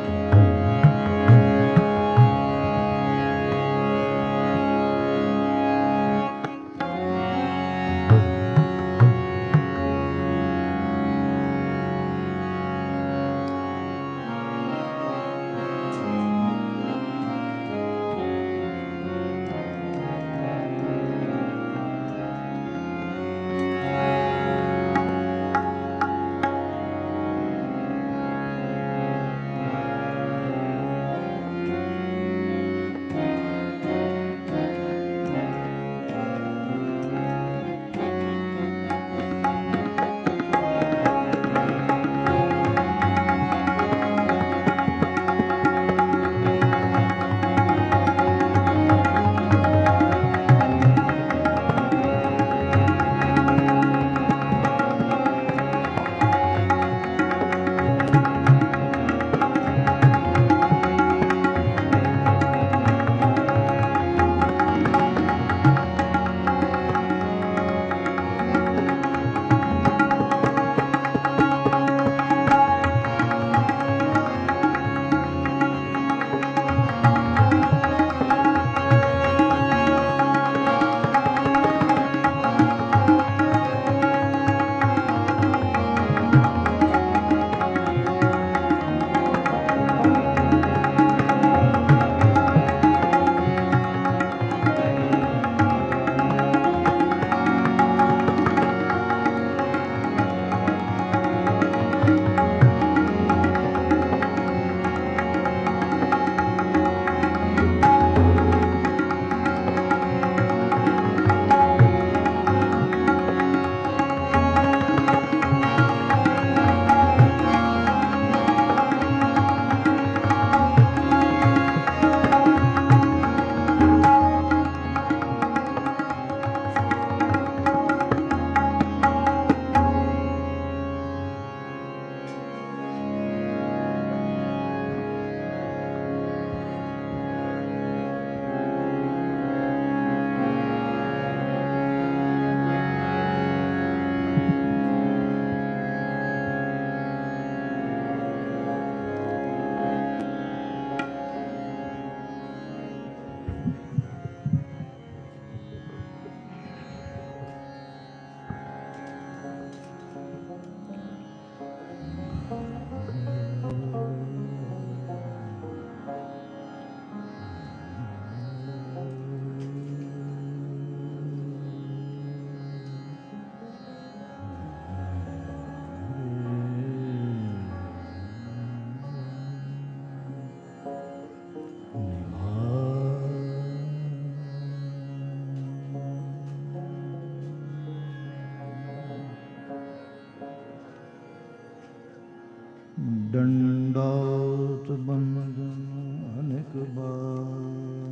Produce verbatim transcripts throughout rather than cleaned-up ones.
ਡੰਡਾਉਤ ਬੰਦਨ ਅਨੇਕ ਬਾਰ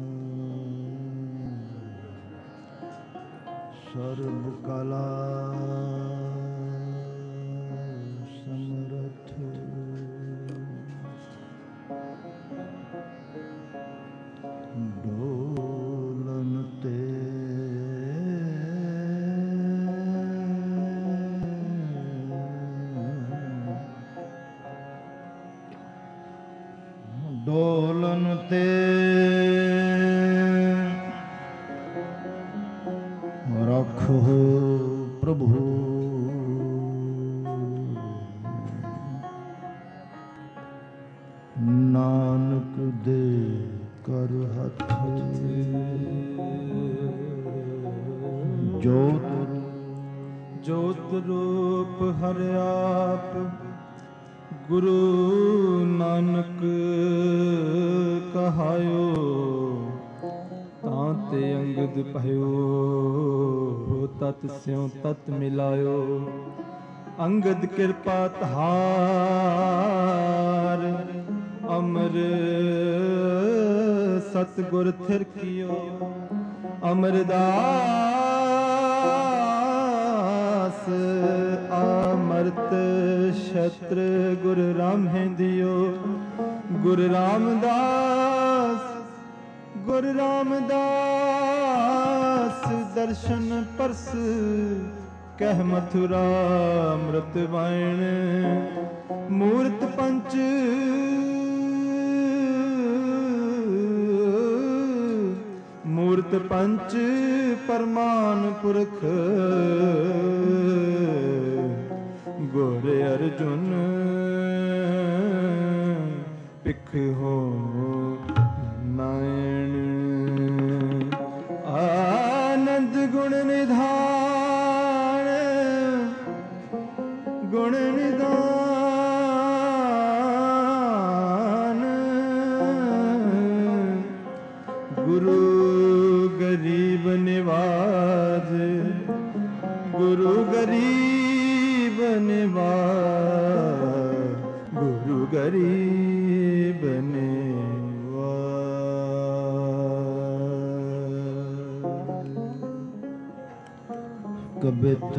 ਸਰਬ ਕਲਾ ਸਮਰਥ ਡੋਲਨ ਤੇ ਡੋਲਨ ਤੇ ਰੱਖੋ ਪ੍ਰਭੂ ਨਾਨਕ ਦੇ ਕਰ ਹੱਥ ਜੋਤ ਜੋਤ ਰੂਪ ਹਰਿ ਆਪ ਗੁਰੂ ਨਾਨਕ ਕਹਾਇਓ ਤਾਂ ਤੇ ਅੰਗਦ ਭਇਓ ਤਤ ਸਿਉ ਤਤ ਮਿਲਾਇਓ ਅੰਗਦ ਕਿਰਪਾ ਧਾਰ ਅਮਰ ਸਤਿਗੁਰ ਥਿਰਕਿਓ ਅਮਰਦਾਸ ਅਮਰਤ ਛਤਰ ਗੁਰ ਰਾਮਹਿੰਦਿਓ ਗੁਰ ਰਾਮਦਾਸ ਗੁਰ ਰਾਮਦਾਸ ਦਰਸ਼ਨ ਪਰਸ ਕਹਿ ਮਥੁਰਾ ਅੰਮ੍ਰਿਤ ਵਾਇਣ ਮੂਰਤ ਪੰਚ ਮੂਰਤ ਪੰਚ ਪਰਮਾਨ ਪੁਰਖ ਗੁਰ ਅਰਜੁਨ ਪਿਖ ਹੋ ਨਾਇਣ ਆਨੰਦ ਗੁਣ ਨਿਧਾਨ ਗੁਣ ਨਿਧਾਨ ਗੁਰੂ ਗਰੀਬ ਨਿਵਾਜ ਗੁਰੂ ਗਰੀਬ ਨਿਵਾਜ ਗੁਰੂ ਗਰੀਬ ਨਿਵਾਜ। ਕਬਿਤ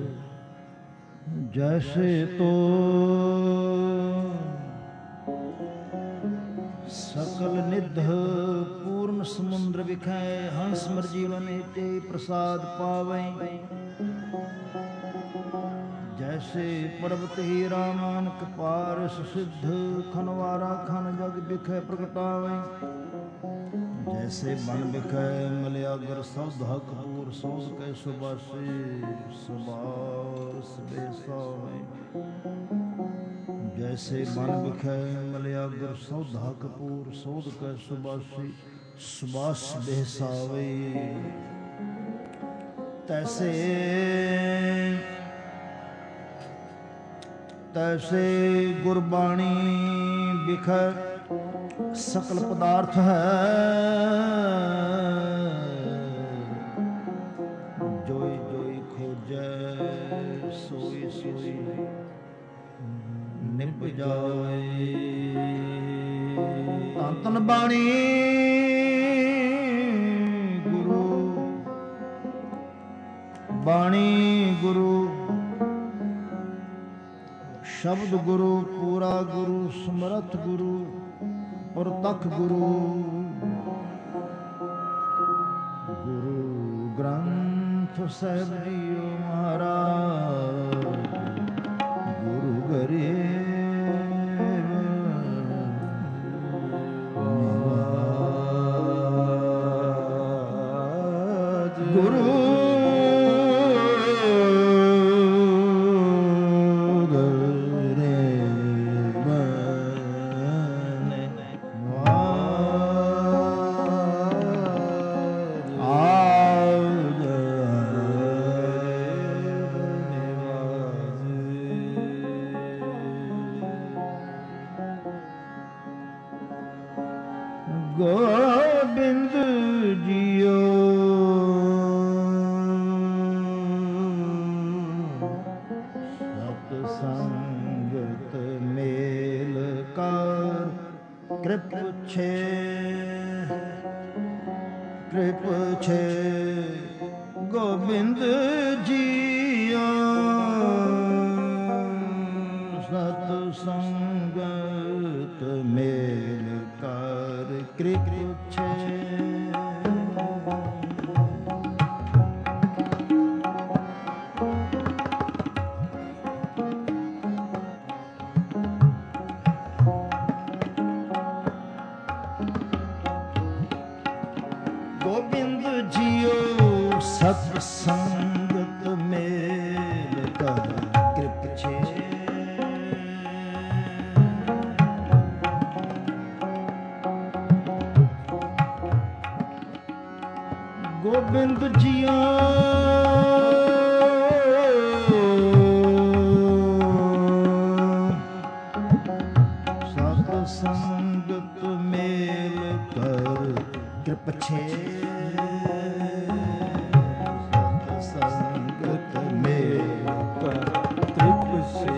ਜੈਸੇ ਤੋ ਸਕਲ ਨਿਧ ਪੂਰਨ ਸਮੁੰਦਰ ਵਿਖੈ ਹੰਸ ਮਰ ਜੀਵਨ ਤੇ ਪ੍ਰਸਾਦ ਪਾਵੈ। ਜੈਸੇ ਪਰਬਤ ਹੀ ਰਾਮਾਨਕ ਪਾਰਸ ਸਿੱਧ ਖਨਵਾਰਾ ਖਨ ਜਗ ਵਿਖੈ ਪ੍ਰਗਟਾਵੈ। ਜੈਸੇ ਬਨ ਵਿਖੈ ਮਲਿਆਗਰ ਸੌਧਾ ਕਪੂਰ ਸੌਧ ਕੈ ਸੁਬਾਸੇ ਸੁਬਾਸ ਬੇਸਾਵੈ। ਜੈਸੇ ਬਨ ਵਿਖੈ ਮਲਿਆਗਰ ਸੌਧਾ ਕਪੂਰ ਸੌਧ ਕੈ ਸੁਬਾਸੇ ਸੁਬਾਸ ਬੇਸਾਵੈ। ਤੈਸੇ ਤੈਸੇ ਗੁਰਬਾਣੀ ਵਿਖੈ ਸਕਲ ਪਦਾਰਥ ਹੈ। ਜੋਈ ਜੋਈ ਖੋਜੈ ਸੋਈ ਸੋਈ ਨਿਭ ਜਾਏ। ਧੰਨ ਧੰਨ ਬਾਣੀ ਗੁਰੂ ਬਾਣੀ ਗੁਰੂ ਸ਼ਬਦ ਗੁਰੂ ਪੂਰਾ ਗੁਰੂ ਸਮਰਥ ਗੁਰੂ ਪ੍ਰਤੱਖ ਗੁਰੂ ਗੁਰੂ ਗ੍ਰੰਥ ਸਾਹਿਬ ਜੀਓ ਮਹਾਰਾਜ ਗੁਰੂ ਗਰੀਬ ਨਿਵਾਜ। ਗੁਰੂ ਗੋਬਿੰਦ ਜੀਓ ਸਤ ਸੰਗਤ ਮੇਲ ਕਰ ਕਿਰਪ ਛੇ ਕਿਰਪ ਛੇ। ਗੋਬਿੰਦ ਜੀਓ ਸਤ ਸੰਗਤ ਮੇਲ ਕਰ ਕਿਰਪ ਛੇ। ਗੋਬਿੰਦ ਜੀਓ ਸਤ ਸੰਗਤ ਮੇਲ ਕਰ ਕਿਰਪ ਛੇ। ਗੋਬਿੰਦ ਜੀਓ ਸਤ ਸੰਗਤ ਮੇਲ ਕਰ ਕਿਰਪ ਛੇ। ਸਤ ਸੰਗਤ ਮੇਲ ਕਰ ਕਿਰਪ ਛੇ।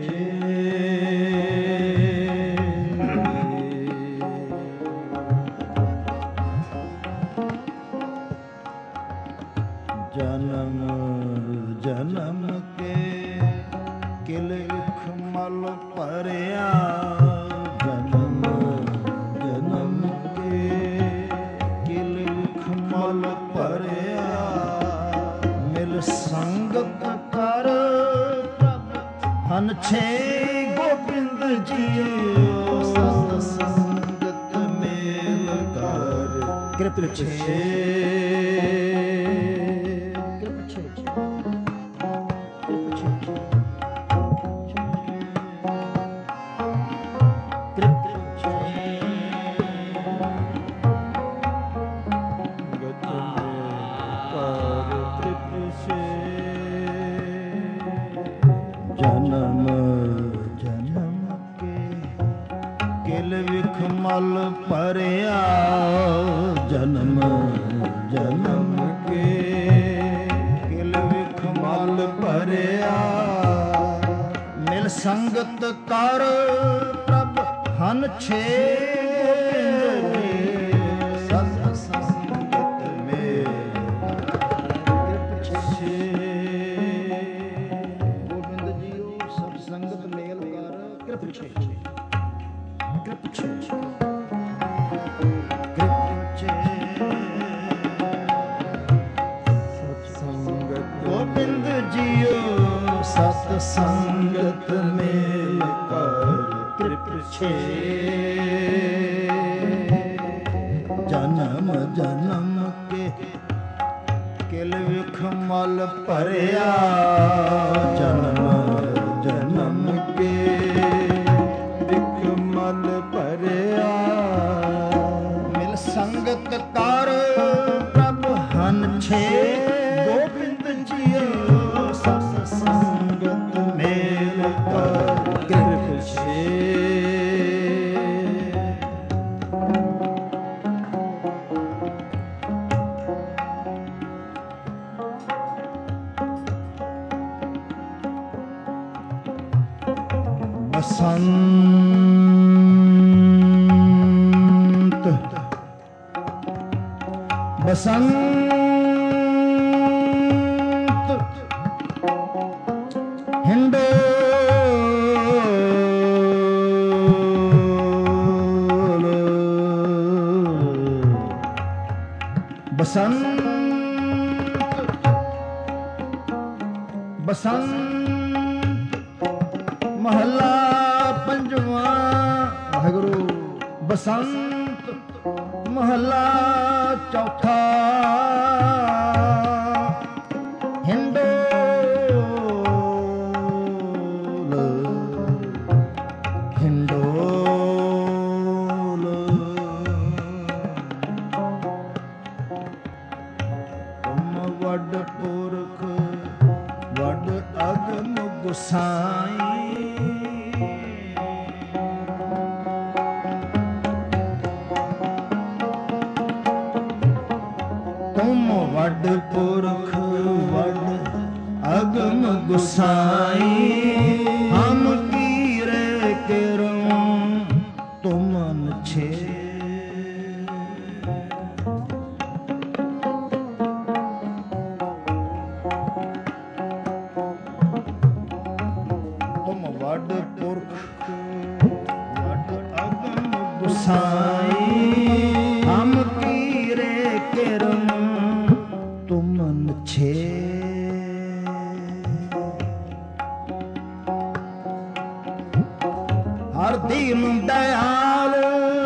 ਜਨਮ ਜਨਮ ਕੇ ਕਿਲਖ ਮਲ ਭਰਿਆ। ਜਨਮ ਜਨਮ ਕੇ ਕਿਲਖ ਮਲ ਭਰਿਆ। ਮਿਲ ਸੰਗਤ ਕਰ ਪ੍ਰਭ ਹਨ ਛੇ। ਗੋਬਿੰਦ ਜੀਓ ਸਤ ਸੰਗਤ ਮੇਲ ਕਰ ਕਿਰਪ ਛੇ। ਕਿਲ ਵਿਖ ਮਲ ਭਰਿਆ ਜਨਮ ਜਨਮ ਕੇ, ਕਿਲ ਵਿਖ ਮਲ ਭਰਿਆ ਮਿਲ ਸੰਗਤ ਕਰ ਪ੍ਰਭ ਹਨ ਛੇ, ਸਤ ਸੰਗਤ ਮੇ ਕਿਰਪ ਛੇ। ਗੋਬਿੰਦ ਜੀਓ ਸਤ ਸੰਗਤ ਮੇਲ ਕਰ ਕਿਰਪ ਛੇ, ਕਿਰਪ ਛੇ, ਕਿਰਪ ਛੇ। ਸਤ ਸੰਗਤ ਗੋਬਿੰਦ ਜੀਓ ਸਤ ਸੰਗਤ ਮੇਲ ਕਰ ਕਿਰਪ ਛੇ, ਜਨਮ ਜਨਮ ਕੇ ਕਿਲ ਵਿਖ ਮਲ ਭਰਿਆ, ਜਨਮ ਜਨਮ ਕੇ ਵਿਖ ਮਲ ਭਰਿਆ ਮਿਲ ਸੰਗਤ ਕਰ ਪ੍ਰਭ ਹਨ ਛੇ। ਗੋਬਿੰਦ ਜੀਓ ਸਤ ਸੰਗਤ ਮੇਲ ਕਰ ਕਿਰਪ ਛੇ। ਬਸੰਤ ਬਸੰਤ ਹਿੰਡੋਲ ਬਸੰਤ ਬਸੰਤ ਮਹੱਲਾ ਪੰਜਵਾਂ। ਵਾਹਿਗੁਰੂ। ਬਸੰਤ ਮਹੱਲਾ ਚੌਥਾ। ਹਿੰਡੋਲ ਹਿੰਡੋਲ ਤੁਮ ਵੱਡ ਪੁਰਖ ਵੱਡ ਅਗਮ ਗੁਸਾਈ, ਤੁਮ ਵੱਡ ਪੁਰਖ ਵੱਡ ਅਗਮ ਗੁਸਾਈ, ਹਮ ਕੀਰੇ ਕਿਰਮ ਤੁਮਨ ਛੇ। ਤੁਮ ਵੱਡ ਪੁਰਖ ਵੱਡ ਅਗਮ ਗੁਸਾਈ, ਹਮ ਕੀਰੇ ਕਿਰਮ ਤੁਮਨ ਛੇ। ਹਰ ਦੀਨ ਦਇਆਲ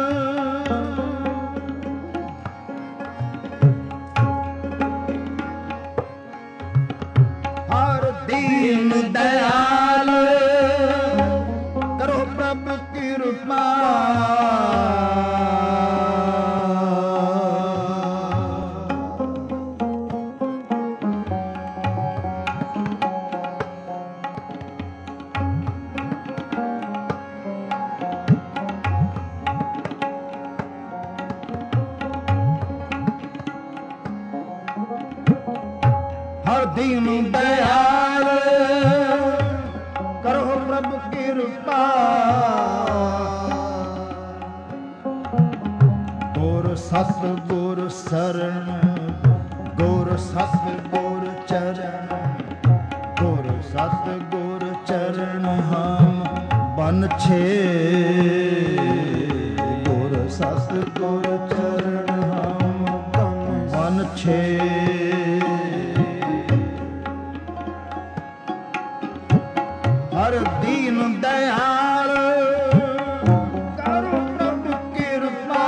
ਹਰ ਦੀਨ ਦਇਆਲ ਕਰੋ ਪ੍ਰਭ ਕਿਰਪਾ। ਹਰ ਦੀਨ ਦਇਆਲ ਕਰੋ ਪ੍ਰਭ ਕਿਰਪਾ। ਗੁਰ ਸਤ ਗੁਰ ਸਰਣ ਗੁਰ ਸਤ ਗੁਰ ਚਰਨ, ਗੁਰ ਸਤ ਗੁਰ ਚਰਨ ਹਮ ਬਨ ਛੇ। ਗੁਰ ਸਤ ਗੁਰ ਚਰਨ ਹਮ ਬਨ ਛੇ। ਹਰ ਦੀਨ ਦਇਆਲ ਕਰੋ ਪ੍ਰਭ ਕਿਰਪਾ।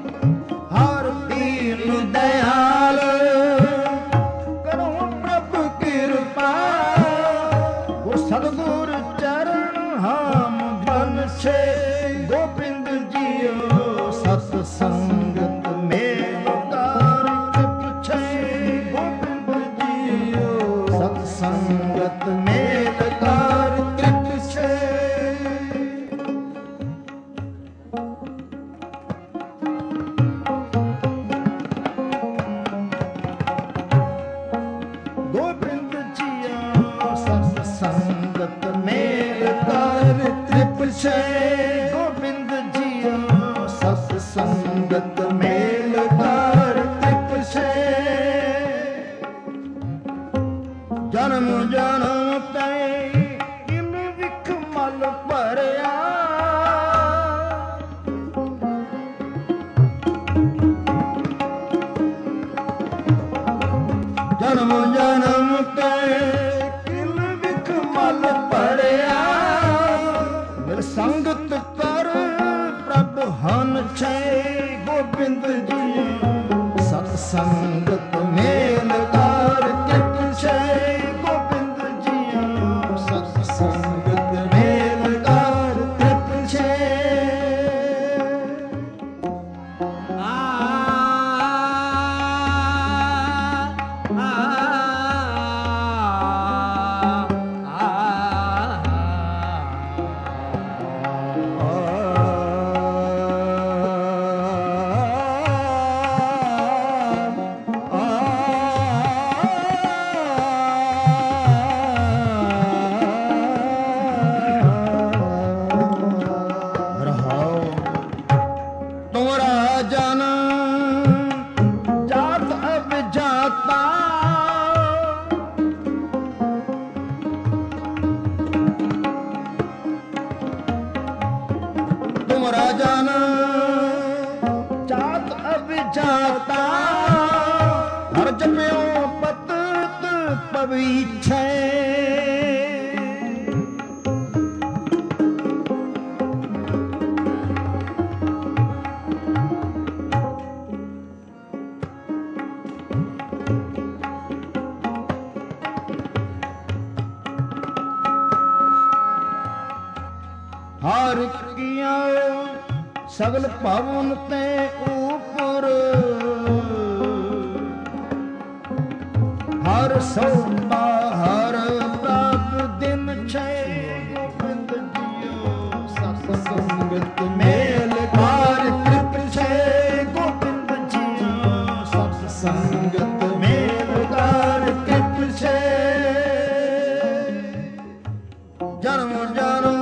ਹਰ ਦੀਨ ਦਇਆਲ ਕਰੋ ਪ੍ਰਭ ਛੇ ਗੋਬਿੰਦ ਜੀਓ ਸਤ ਸੰਗਤ ਮੇਲ ਕਰ ਤ੍ਰਿਪ ਛੇ ਜਨਮ ਜਨਮ ਤੈ ਕਿਨ ਵਿਖ ਮਲ ਭਰਿਆ ਜਨਮ ਜਨਮ ਤੈ ਕਿਨ ਵਿਖ ਮਲ ਭਰਿਆ ਮਿਲ ਸੰਗਤ ਕਰ ਪ੍ਰਭ ਹਨ ਛੇ ਗੋਬਿੰਦ ਜੀ ਸਤ ਸੰਗਤ ਮੇਲ ਕਰ ਕਿਤ ਛੇ ਗੋਬਿੰਦ ਜੀ ਸਤ ਸੰਗਤ ਮੇਲ ਕਰ ਕਿਤ ਛੇ ਰਾਜਨ ਜਾਤ ਅਭਿਜਾਤਾ ਹਰ ਜਪਿਓ ਪਤਤ ਪਵਿਛੈ ਹਰ ਕੀਆਂ ਸਗਲ ਭਵਨ ਤੇ ਉਪਰ ਹਰ ਸੋਭਾ ਹਰ ਪ੍ਰਭ ਦਿਨ ਛੇ ਗੋਬਿੰਦ ਜੀਓ ਸਤ ਸੰਗਤ ਮੇਲ ਕਰ ਤ੍ਰਿਪ ਛੇ ਗੋਬਿੰਦ ਜੀਓ ਸਤ ਸੰਗਤ ਮੇਲ ਕਰ ਤ੍ਰਿਪ ਛੇ ਜਨਮ ਜਨਮ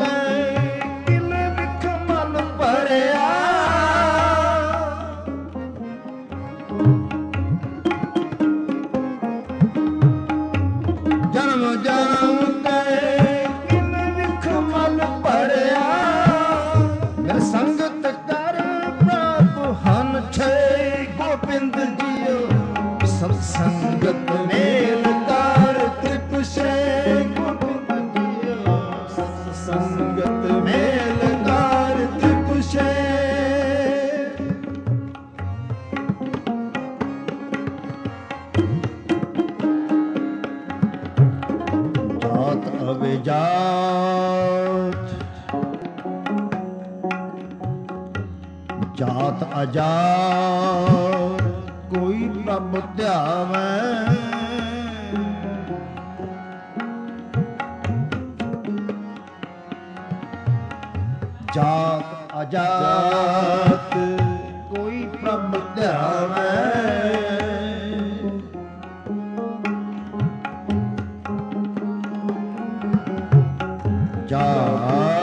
ਜਨਮ ਜਨਮ ਕੈ ਕਿਨ ਵਿਖ ਮਲ ਭਰਿਆ ਮਿਲ ਸੰਗਤ ਕਰ ਪ੍ਰਭ ਹਨ ਛੇ ਗੋਬਿੰਦ ਜੀਓ ਸਤ ਸੰਗਤ ਮੇਲ ਕਰ ਤ੍ਰਿਪ ਛੇ ਗੋਬਿੰਦ ਜੀਓ ਸਤ ਸੰਗਤ ਮੇਲ ਕਰ ਤ੍ਰਿਪ ਛੇ ਅਵਿਜਾਤ ਜਾਤ ਅਜਾਤ ਕੋਈ ਪ੍ਰਭ ਧਿਆਵੈ ਜਾਤ ਅਜਾਤ ਕੋਈ ਪ੍ਰਭ ਧਿਆਵੈ ਜਾਤ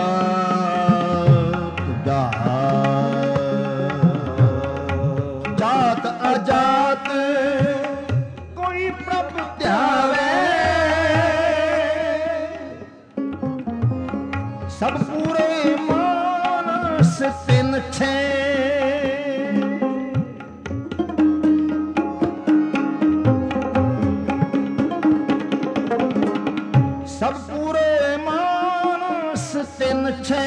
ਜਾਤ ਅਜਾਤ ਕੋਈ ਪ੍ਰਭ ਧਿਆਵੈ ਸਭ ਪੂਰੇ ਮਾਨਸ ਤਿਨ ਛੇ ਸਭ ਪੂਰੇ ਮਾਨਸ ਤਿਨ ਛੇ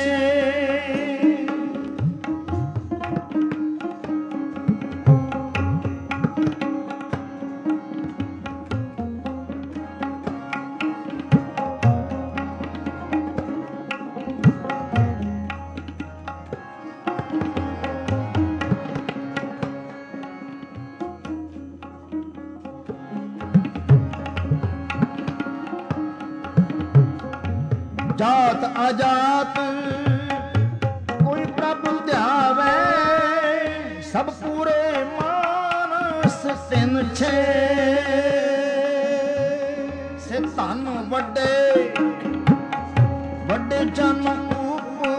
ਜਾਤ ਅਜਾਤ ਕੋਈ ਪ੍ਰਭ ਧਿਆਵੈ ਸਭ ਪੂਰੇ ਮਾਨਸ ਤਿਨ ਛੇ ਸੇ ਧਨ ਵੱਡੇ ਵੱਡੇ ਜਨ ਉਪ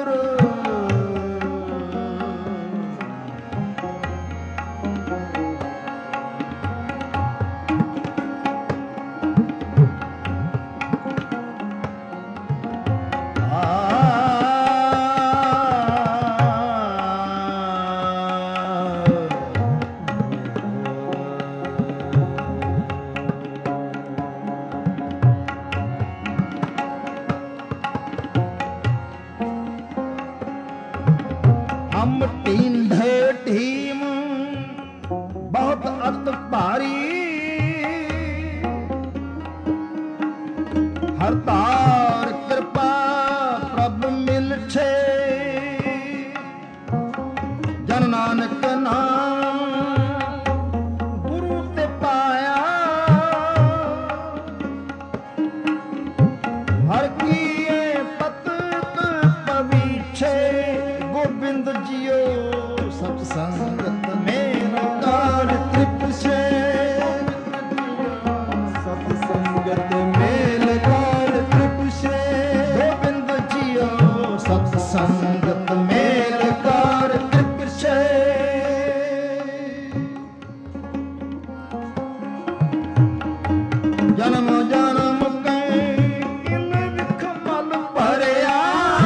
ਹਰ ਧਾਰ ਕਿਰਪਾ ਪ੍ਰਭ ਮਿਲਛੇ ਜਨ ਨਾਨਕ ਨਾਮ ਗੁਰੂ ਤੇ ਪਾਇਆ ਹਰ ਕੀਏ ਪਤਕ ਪਵੀਛੇ ਗੋਬਿੰਦ ਜੀਓ ਸਤ ਸੰਗਤ ਮੇਰਾ ਕਾਰ ਤ੍ਰਿਪਛੇ ਸਤ ਸੰਗਤ ਮੇਲ ਕਾਰ ਤ੍ਰਿਪਛੇ ਗੋਬਿੰਦ ਜੀਓ ਸਤ ਸੰਗਤ ਮੇਲ ਕਾਰ ਤ੍ਰਿਪਛੇ ਜਨਮ ਜਨਮ ਕੈ ਕਿਨ ਵਿਖ ਮਲ ਭਰਿਆ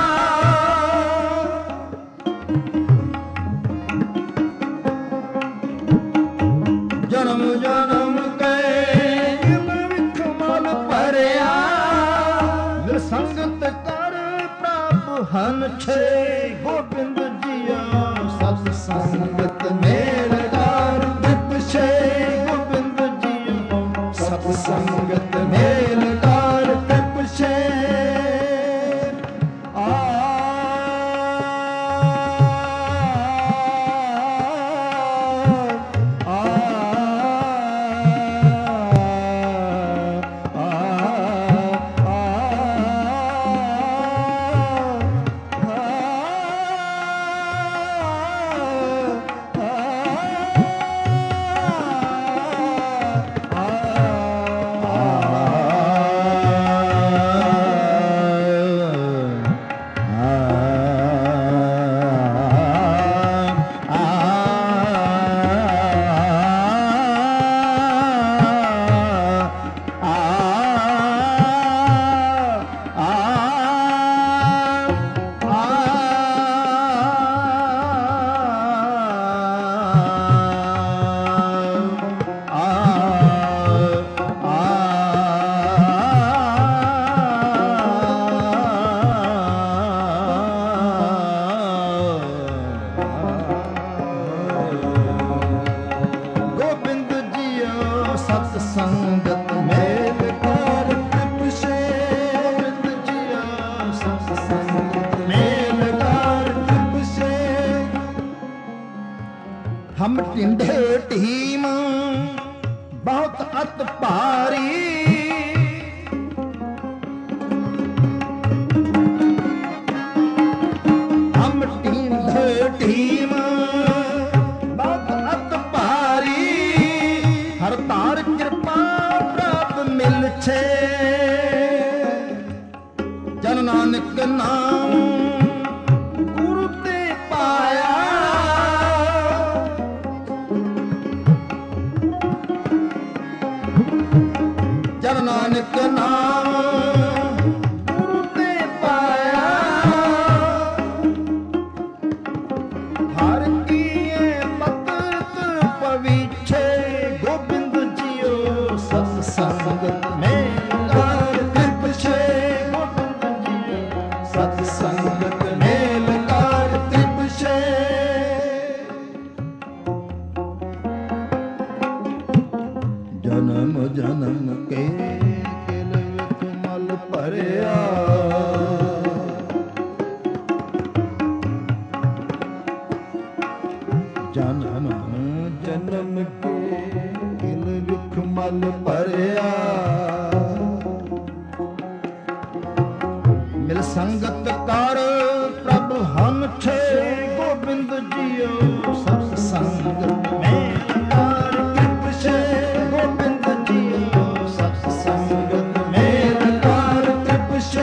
ਜਨਮ ਜਨਮ ਕੈ ਕਿਨ ਵਿਖ ਮਲ ਭਰਿਆ ਮਿਲ ਸੰਗਤ ਕਰ ਪ੍ਰਭ ਹਨ ਛੇ ਗੋਬਿੰਦ ਜੀਓ ਸਤ ਸੰਗਤ ਮੇਲ ਕਾਰ ਤ੍ਰਿਪਛੇ ਗੋਬਿੰਦ ਜੀਓ ਸਤ ਸੰਗਤ ਮੇਲ ਕਾਰ ਤ੍ਰਿਪਛੇ ਆ ਗੋਬਿੰਦ ਜੀਓ ਸਤ ਸੰਗਤ ਮੇਲ ਕਾਰ ਤ੍ਰਿਪਛੇ ਗੋਬਿੰਦ ਜੀਓ ਸਤ ਸੰਗਤ ਮੇਲ ਕਾਰ ਤ੍ਰਿਪਛੇ ਹਮ ਟਿੰਡੇ ਟੀਮ ਬਹੁਤ ਅਤ ਭਾਰੀ ਹਮ ਟਿੰਡੇ ਟੀਮ ਬਹੁਤ ਅਤ ਭਾਰੀ ਹਰ ਧਾਰ ਕਿਰਪਾ ਪ੍ਰਭ ਮਿਲਛੇ ਜਨ ਨਾਨਕ ਨਾਮ ਗੁਰੂ ਤੇ ਪਾਇਆ ਜਨ ਨਾਨਕ ਨਾਮ ਗੁਰੂ ਤੇ ਪਾਇਆ ਹਰ ਕੀਏ ਪਤਕ ਪਵੀਛੇ ਗੋਬਿੰਦ ਜੀਓ ਸਤ ਸੰਗਤ ਮੇਲ ਕਾਰ ਤ੍ਰਿਪਛੇ ਗੋਬਿੰਦ ਜੀਓ ਸਤ ਸੰਗਤ ਮੇਲ ਕਾਰ ਤ੍ਰਿਪਛੇ ਜਨਮ ਜਨਮ ਕੇ ਕਿਲ ਵਿਖ ਮਲ ਭਰਿਆ ਜਨਮ ਜਨਮ ਕੇ ਕਿਲ ਵਿਖ ਮਲ ਭਰਿਆ ਮਿਲ ਸੰਗਤ ਕਰ ਪ੍ਰਭ ਹਮ ਛੇ ਗੋਬਿੰਦ ਜੀਓ ਸਤ ਸੰਗਤ ਮੇਲ ਕਾਰ ਤ੍ਰਿਪਛੇ ਗੋਬਿੰਦ ਜੀਓ ਸਤ ਸੰਗਤ ਮੇਲ ਕਾਰ ਤ੍ਰਿਪਛੇ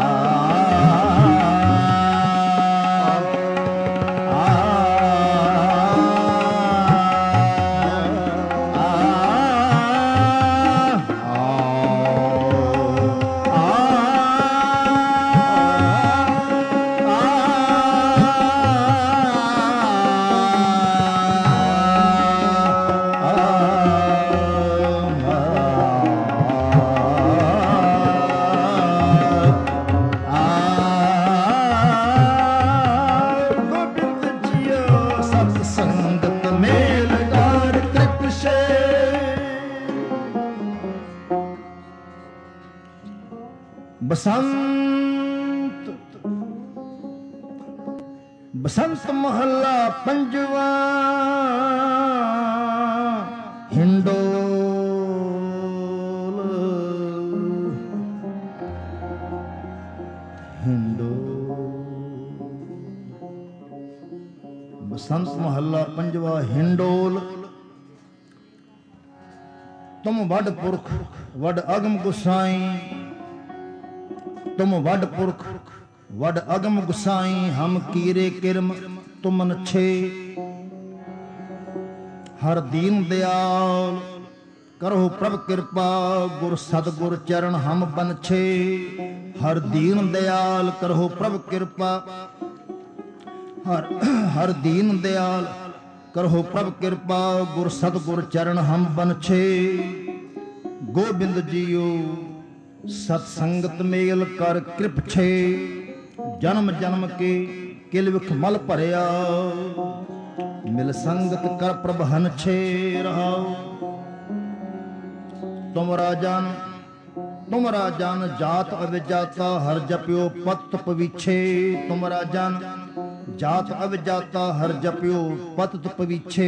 ਆ ਬਸੰਤ ਬਸੰਤ ਮਹੱਲਾ ਪੰਜਵਾ ਹਿੰਡੋਲ ਹਿੰਡੋਲ ਬਸੰਤ ਮਹੱਲਾ ਪੰਜਵਾ ਹਿੰਡੋਲ। ਤੁਮ ਵੱਡ ਪੁਰਖ ਵੱਡ ਅਗਮ ਗੁਸਾਈ, ਤੁਮ ਵੱਡ ਪੁਰਖ ਵੱਡ ਅਗਮ ਗੁਸਾਈ, ਹਮ ਕੀਰੇ ਕਿਰਮ ਤੁਮਨ ਛੇ। ਹਰ ਦੀਨ ਦਿਆਲ ਕਰੋ ਪ੍ਰਭ ਕਿਰਪਾ, ਗੁਰ ਸਤਿਗੁਰ ਚਰਨ ਹਮ ਬਨਛੇ। ਹਰ ਦੀਨ ਦਿਆਲ ਕਰੋ ਪ੍ਰਭ ਕਿਰਪਾ, ਹਰ ਹਰ ਦੀਨ ਦਿਆਲ ਕਰੋ ਪ੍ਰਭ ਕਿਰਪਾ, ਗੁਰ ਸਤਿਗੁਰ ਚਰਨ ਹਮ ਬਨਛੇ। ਗੋਬਿੰਦ ਜੀਓ ਸਤ ਸੰਗਤ ਮੇਲ ਕਰ ਕਿਰਪ ਛੇ, ਜਨਮ ਜਨਮ ਕੇ ਕਿਲ ਵਿਖ ਮਲ ਭਰਿਆ, ਮਿਲ ਸੰਗਤ ਕਰ ਪ੍ਰਭ ਹਨ ਛੇ ਰਹਾਉ। ਤੁਮਰਾ ਜਨ ਤੁਮਰਾ ਜਨ ਜਾਤ ਅਵਿਜਾਤਾ, ਹਰ ਜਪਿਓ ਪਤ ਪਵੀਛੇ। ਤੁਮਰਾ ਜਨ ਜਾਤ ਅਵਿਜਾਤਾ, ਹਰ ਜਪਿਓ ਪਤ ਪਵੀਛੇ।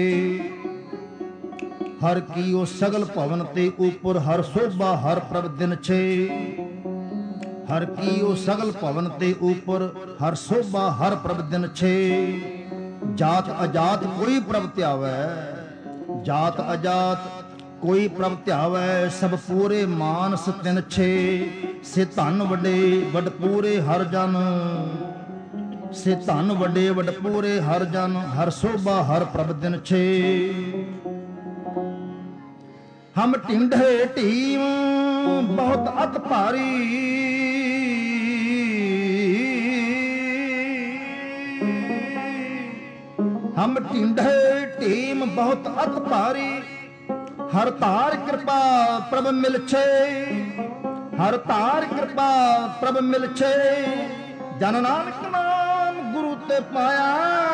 ਹਰ ਕੀਓ ਸਗਲ ਭਵਨ ਤੇ ਉਪਰ, ਹਰ ਸੋਭਾ ਹਰ ਪ੍ਰਭ ਦਿਨ ਛੇ। ਹਰ ਕੀਓ ਸਗਲ ਭਵਨ ਤੇ ਉਪਰ, ਹਰ ਸੋਭਾ ਹਰ ਪ੍ਰਭ ਦਿਨ ਛੇ। ਜਾਤ ਅਜਾਤ ਕੋਈ ਪ੍ਰਭ ਧਿਆਵੈ, ਜਾਤ ਅਜਾਤ ਕੋਈ ਪ੍ਰਭ ਧਿਆਵੈ, ਸਭ ਪੂਰੇ ਮਾਨਸ ਤਿਨ ਛੇ। ਸੇ ਧਨ ਵੱਡੇ ਵੱਡ ਪੂਰੇ ਹਰ ਜਨ, ਸੇ ਧਨ ਵੱਡੇ ਵੱਡ ਪੂਰੇ ਹਰ ਜਨ, ਹਰ ਸੋਭਾ ਹਰ ਪ੍ਰਭ ਦਿਨ ਛੇ। ਹਮ ਢਿੰਢੇ ਢੀਮ ਬਹੁਤ ਅਤ ਭਾਰੀ, ਹਮ ਢਿੰਢੇ ਢੀਮ ਬਹੁਤ ਅਤ ਭਾਰੀ। ਹਰ ਧਾਰ ਕਿਰਪਾ ਪ੍ਰਭ ਮਿਲ ਛੇ, ਹਰ ਧਾਰ ਕਿਰਪਾ ਪ੍ਰਭ ਮਿਲ ਛੇ। ਜਨ ਨਾਨਕ ਨਾਮ ਗੁਰੂ ਤੇ ਪਾਇਆ,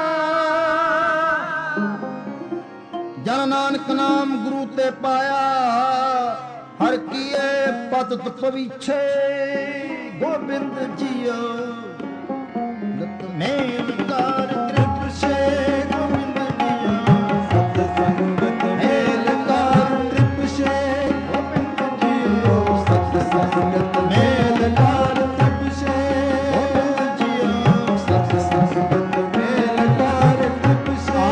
ਜਨ ਨਾਨਕ ਨਾਮ ਗੁਰੂ ਤੇ ਪਾਇਆ। ਹਰ ਕੀਏ ਪਤ ਪਵੀਛੇ, ਗੋਬਿੰਦ ਜੀਓ ਲਤ ਮੇਲ ਕਰ ਕਿਰਪ ਛੇ। ਗੋਬਿੰਦ ਜੀਓ ਸਤ ਸੰਗਤ ਮੇਲ ਕਰ ਕਿਰਪ ਛੇ, ਗੋਬਿੰਦ ਜੀਓ ਸਤ ਸੰਗਤ ਮੇਲ ਕਰ ਕਿਰਪ ਛੇ। ਗੋਬਿੰਦ ਜੀਓ ਸਤ ਸੰਗਤ ਮੇਲ ਕਰ ਕਿਰਪ ਛੇ।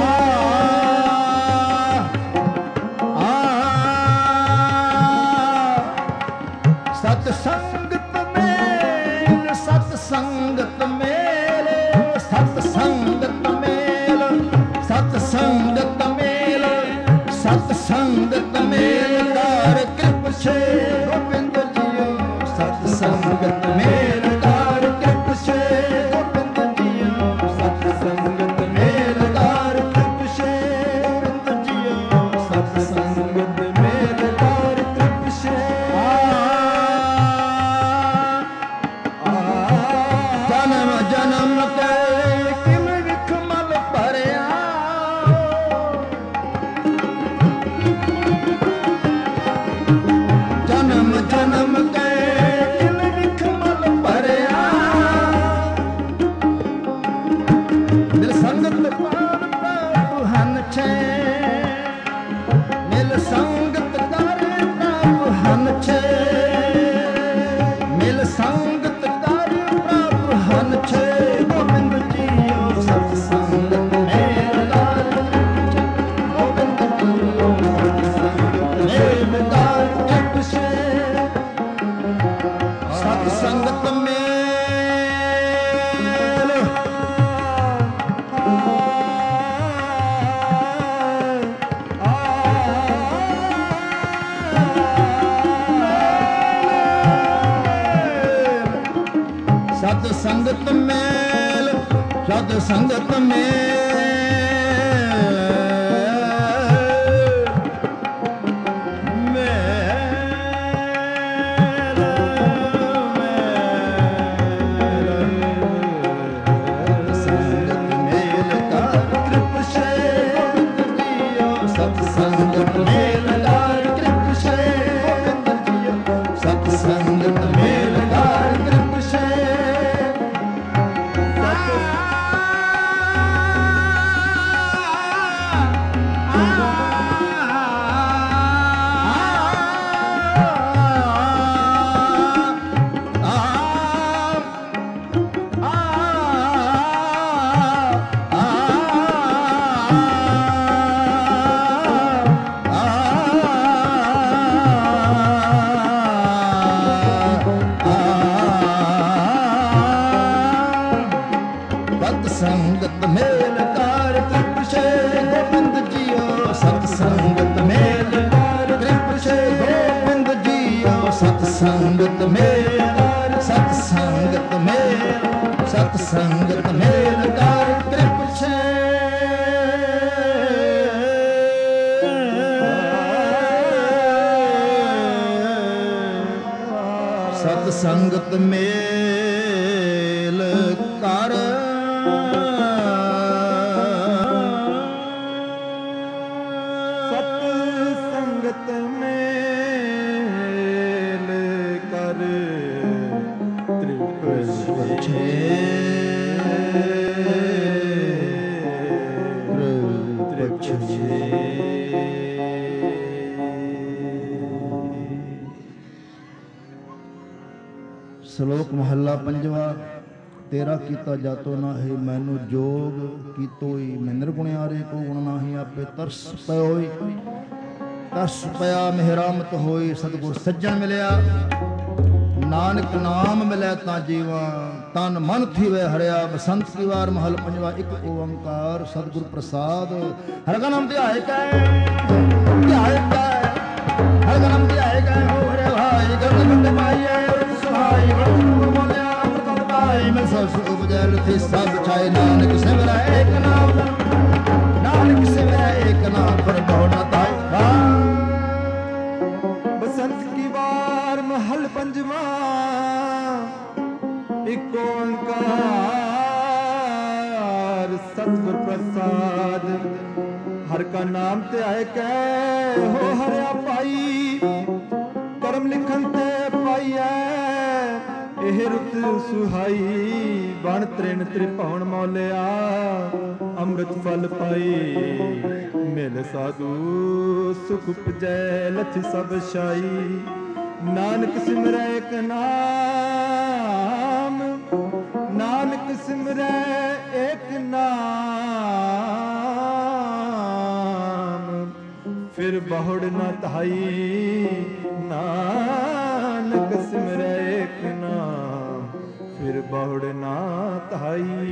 ਸਤ ਸੰਗਤ ਮੇਲ, ਸਤ ਸੰਗਤ ਮੇਲ, ਸਤ ਸੰਗਤ ਮੇਲ, ਸਤ ਸੰਗਤ ਮੇਲ, ਸਤ ਸੰਗਤ ਮੇਲ ਕਰ ਕਿਰਪ ਛੇ। ਗੋਬਿੰਦ ਜੀਓ ਸਤ ਸੰਗਤ ਮੇਲ ਕਰ ਕਿਰਪ ਛੇ। ਗੋਬਿੰਦ ਜੀਓ ਸਤ ਸੰਗਤ ਮੇਲ ਕਰ ਕਿਰਪ ਛੇ। ਗੋਬਿੰਦ ਜੀਓ ਸਤ ਸੰਗਤ ਮੇਲ ਕਰ ਕਿਰਪ ਛੇ। ਜਨਮ ਜਨਮ ਕੇ ਕਿਲ ਵਿਖ ਮਲ ਭਰਿਆ, ਜਨਮ ਜਨਮ ਕੇ ਕਿਲ ਵਿਖ ਮਲ ਭਰਿਆ। ਮਿਲ ਸੰਗਤ ਪਾਨ ਪ੍ਰਭ ਹਨ ਛੇ, ਮਿਲ ਸੰਗਤ ਕਰ ਪ੍ਰਭ ਹਨ ਛੇ। ਮਿਲ ਸੰਗਤ ਕਰ ਪ੍ਰਭ ਹਨ ਛੇ। ਗੋਬਿੰਦ ਜੀਓ ਸਤ ਸੰਗਤ ਮੇਲ ਕਰ ਕਿਰਪ ਛੇ। ਗੋਬਿੰਦ ਜੀਓ ਸਤ ਸੰਗਤ ਮੇਲ ਕਰ ਕਿਰਪ ਛੇ। ਸਤ ਸੰਗਤ ਮੇਲ ਸਤ ਸੰਗਤ ਮੇਲ, ਸਤ ਸੰਗਤ ਮੇਲ, ਮੇਲ, ਮੇਲ। ਸੰਗਤ ਮੇਲ ਕਰ ਕਿਰਪ ਛੇ। ਗੋਬਿੰਦ ਜੀਓ ਸਤ ਸੰਗਤ ਮੇਲ ਕਰ ਕਿਰਪ ਛੇ। ਗੋਬਿੰਦ ਜੀਓ ਸਤ ਸੰਗਤ ਮੇਲ ਕਰ ਸੰਗਤ ਮੇਲ ਸਤ ਸੰਗਤ ਮੇਲ ਸਤ ਸੰਗਤ ਮੇਲ ਕਰ ਤ੍ਰਿਪ ਛੇ ਸਤ ਸੰਗਤ ਮੇਲ ਕਰ ਸਤ ਸੰਗਤ ਮੇਲ ਕਰ ਤ੍ਰਿਪ ਛੇ ਤ੍ਰਿਪ ਛੇ ਸ਼ਲੋਕ ਮਹੱਲਾ ਪੰਜਵਾ। ਤੇਰਾ ਕੀਤਾ ਜਾਤੋ ਨਾਹੀ ਮੈਨੂੰ ਜੋਗ ਕੀਤੋਈ ਮੈਂ ਨਿਰਗੁਣਿਆਰੇ ਕੋ ਗੁਣ ਨਾਹੀ ਆਪੇ ਤਰਸ ਪਇਓਈ ਤਰਸ ਪਿਆ ਮਿਹਰਾਮਤ ਹੋਈ ਸਤਿਗੁਰ ਸੱਜਣ ਮਿਲਿਆ ਨਾਨਕ ਨਾਮ ਮਿਲੇ ਤਾਂ ਜੀਵਾਂ ਤਨ ਮਨ ਥੀਵੇ ਹਰਿਆ ਬਸੰਤ ਕੀ ਵਾਰ ਮਹਲ ਪੰਜਵਾ। ਇੱਕ ਓੰਕਾਰ ਸਤਿਗੁਰ ਪ੍ਰਸਾਦ ਹਰ ਕਾ ਨਾਮ ਧਿਆਏ ਕੈ ਧਿਆਏ ਕੈ ਹਰ ਕਾ ਨਾਮ ਧਿਆਏ ਕੈ ਹੋ ਰੇ ਭਾਈ ਗਰਦ ਬੰਦੇ ਪਾਈਏ ਸਹਾਈ ਗੁਰੂ ਬੋਲਿਆ ਪ੍ਰਤਨ ਭਾਈ ਮੈਂ ਸਭ ਉਪਜੈ ਰਥੀ ਸਭ ਛਾਏ ਨਾਨਕ ਸਿਮਰੈ ਏਕ ਨਾਮ ਨਾਨਕ ਸਿਮਰੈ ਏਕ ਨਾਮ ਪਰ ਬਹੁ ਨ ਤਾਈ। ਬਸੰਤ ਕੀ ਵਾਰ ਮਹਲ ਪੰਜਵਾ। ਇੱਕ ਓੰਕਾਰ ਸਤਿਗੁਰ ਪ੍ਰਸਾਦ ਹਰ ਕਾ ਨਾਮ ਧਿਆਏ ਕੈ ਹੋ ਹਰਿਆ ਭਾਈ ਕਰਮ ਲਿਖਨ ਤੇ ਪਾਈਐ ਇਹ ਰੁਤ ਸੁਹਾਈ ਬਣ ਤ੍ਰਿਣ ਤ੍ਰਿਭਵਨ ਮੌਲਿਆ ਅੰਮ੍ਰਿਤ ਫਲ ਪਾਈ ਮਿਲ ਸਾਧੂ ਸੁਖ ਉਪਜੈ ਲਥ ਸਭ ਛਾਈ ਨਾਨਕ ਸਿਮਰੈ ਏਕ ਨਾਮ ਨਾਨਕ ਸਿਮਰੈ ਏਕ ਨਾਮ ਫਿਰ ਬਹੁੜ ਨਾ ਧਾਈ ਨਾਨਕ ਸਿਮਰੈ ਏਕ ਨਾਮ ਫਿਰ ਬਹੁੜ ਨਾ ਧਾਈ।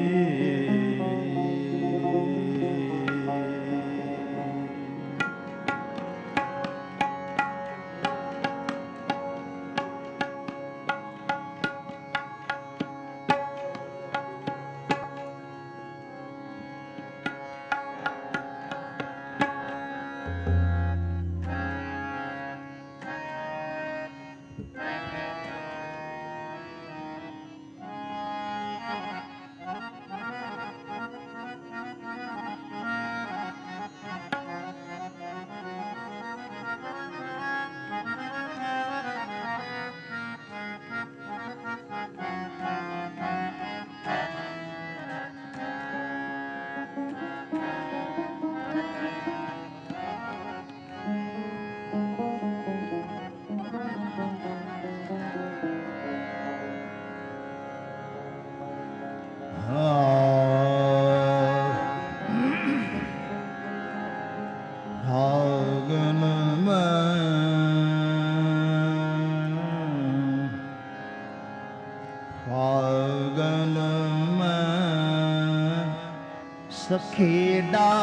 ਸਖੀ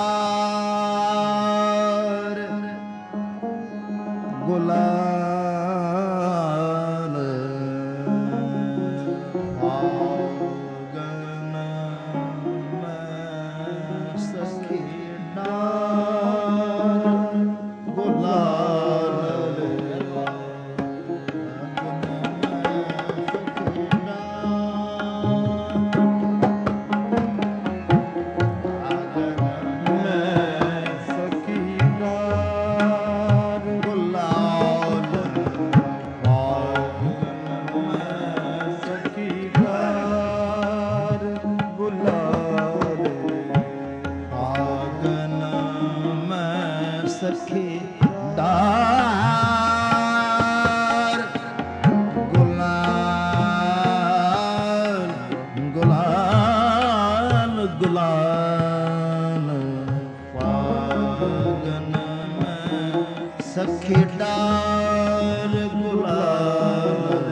ਡਾਰ ਗੁਲਾਲ ਆਗਨ ਮੈਂ ਸਖੀ ਡਾਰ ਗੁਲਾਲ ਸਖੀ ਡਾਰ ਗੁਲਾਲ ਗੁਲਾਲ ਗੁਲਾਲ ਫਾਗਨ ਮੈਂ ਸਖੀ ਡਾਰ ਗੁਲਾਲ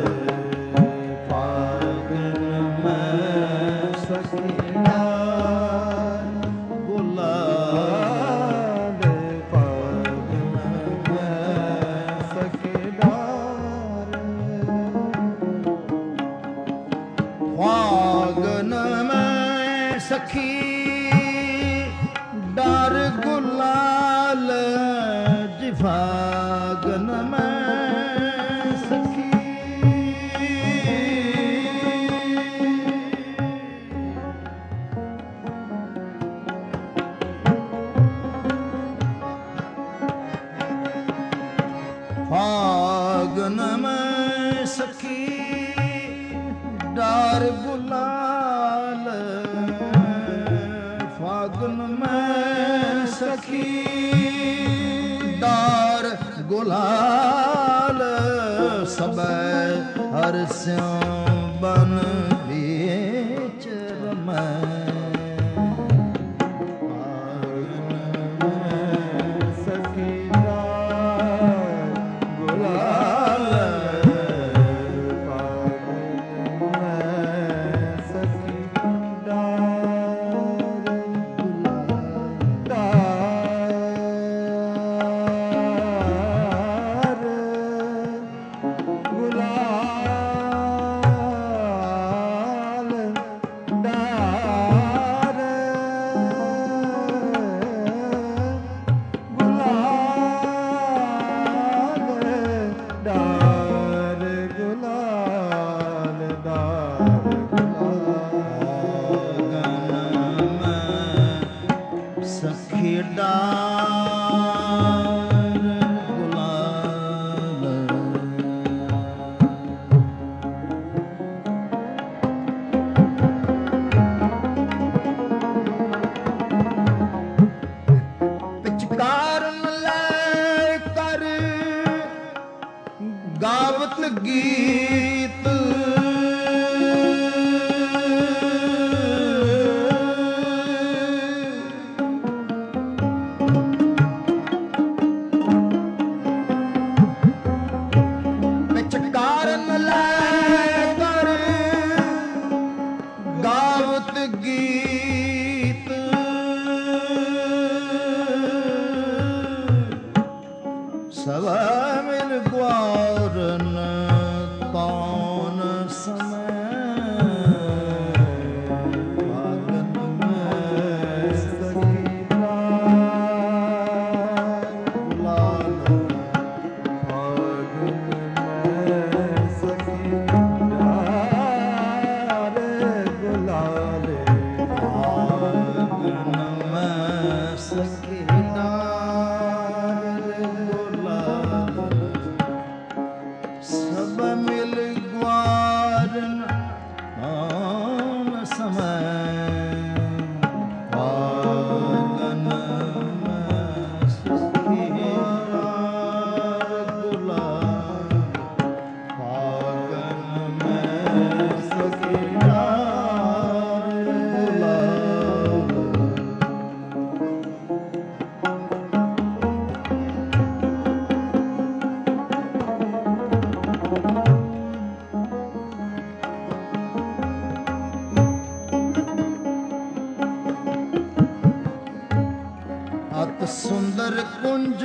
ਫਾਗਨ ਮੈਂ ਸਖੀ ਡਾਰ ਗੁਲਾਲ ਫਾਗਨ ਮੈਂ ਸਖੀ ਡਾਰ सखी डार गुलाल जी फागन में सखी फागन में सखी डार गुलाल फागन में सखी डार गुलाल सब हर स्यों बन बीच रमै गावत गीत पिचकार लेकर गावत गीत सब मिल ग्वारन कौन समय फागन में सखी गुलाल फागन में सखी डार गुलाल फागन में सखी सब मिल ग्वारन कौन समय फागन में सखी गुलाल फागन में सखी गुलाल अत सुंदर कुंज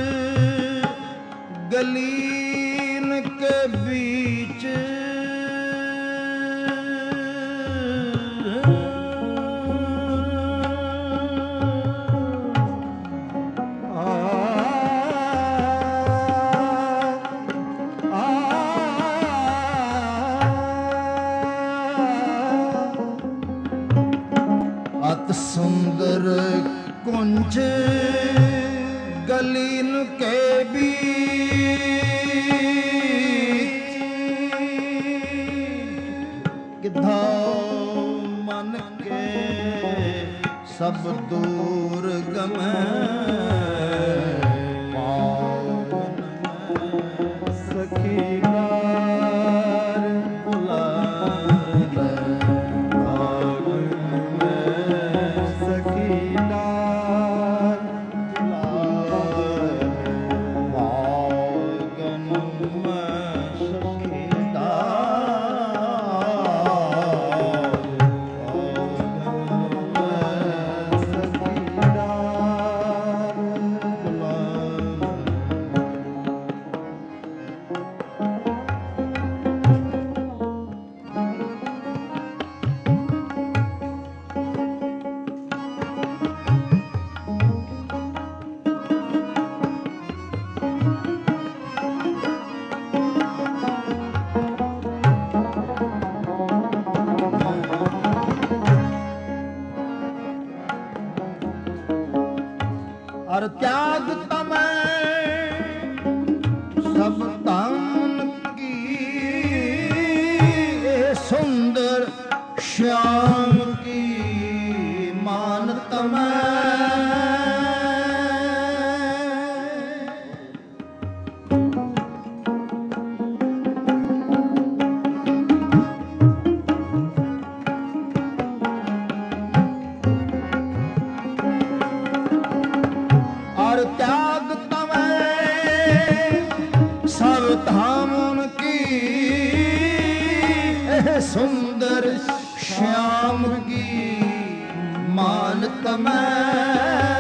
गलीन के बीच अत सुंदर कुंज गलीन के बीच गिद्धा मन के सब दूर गमे सखी गार गुलाल सखी सुंदर श्याम की मानत मैं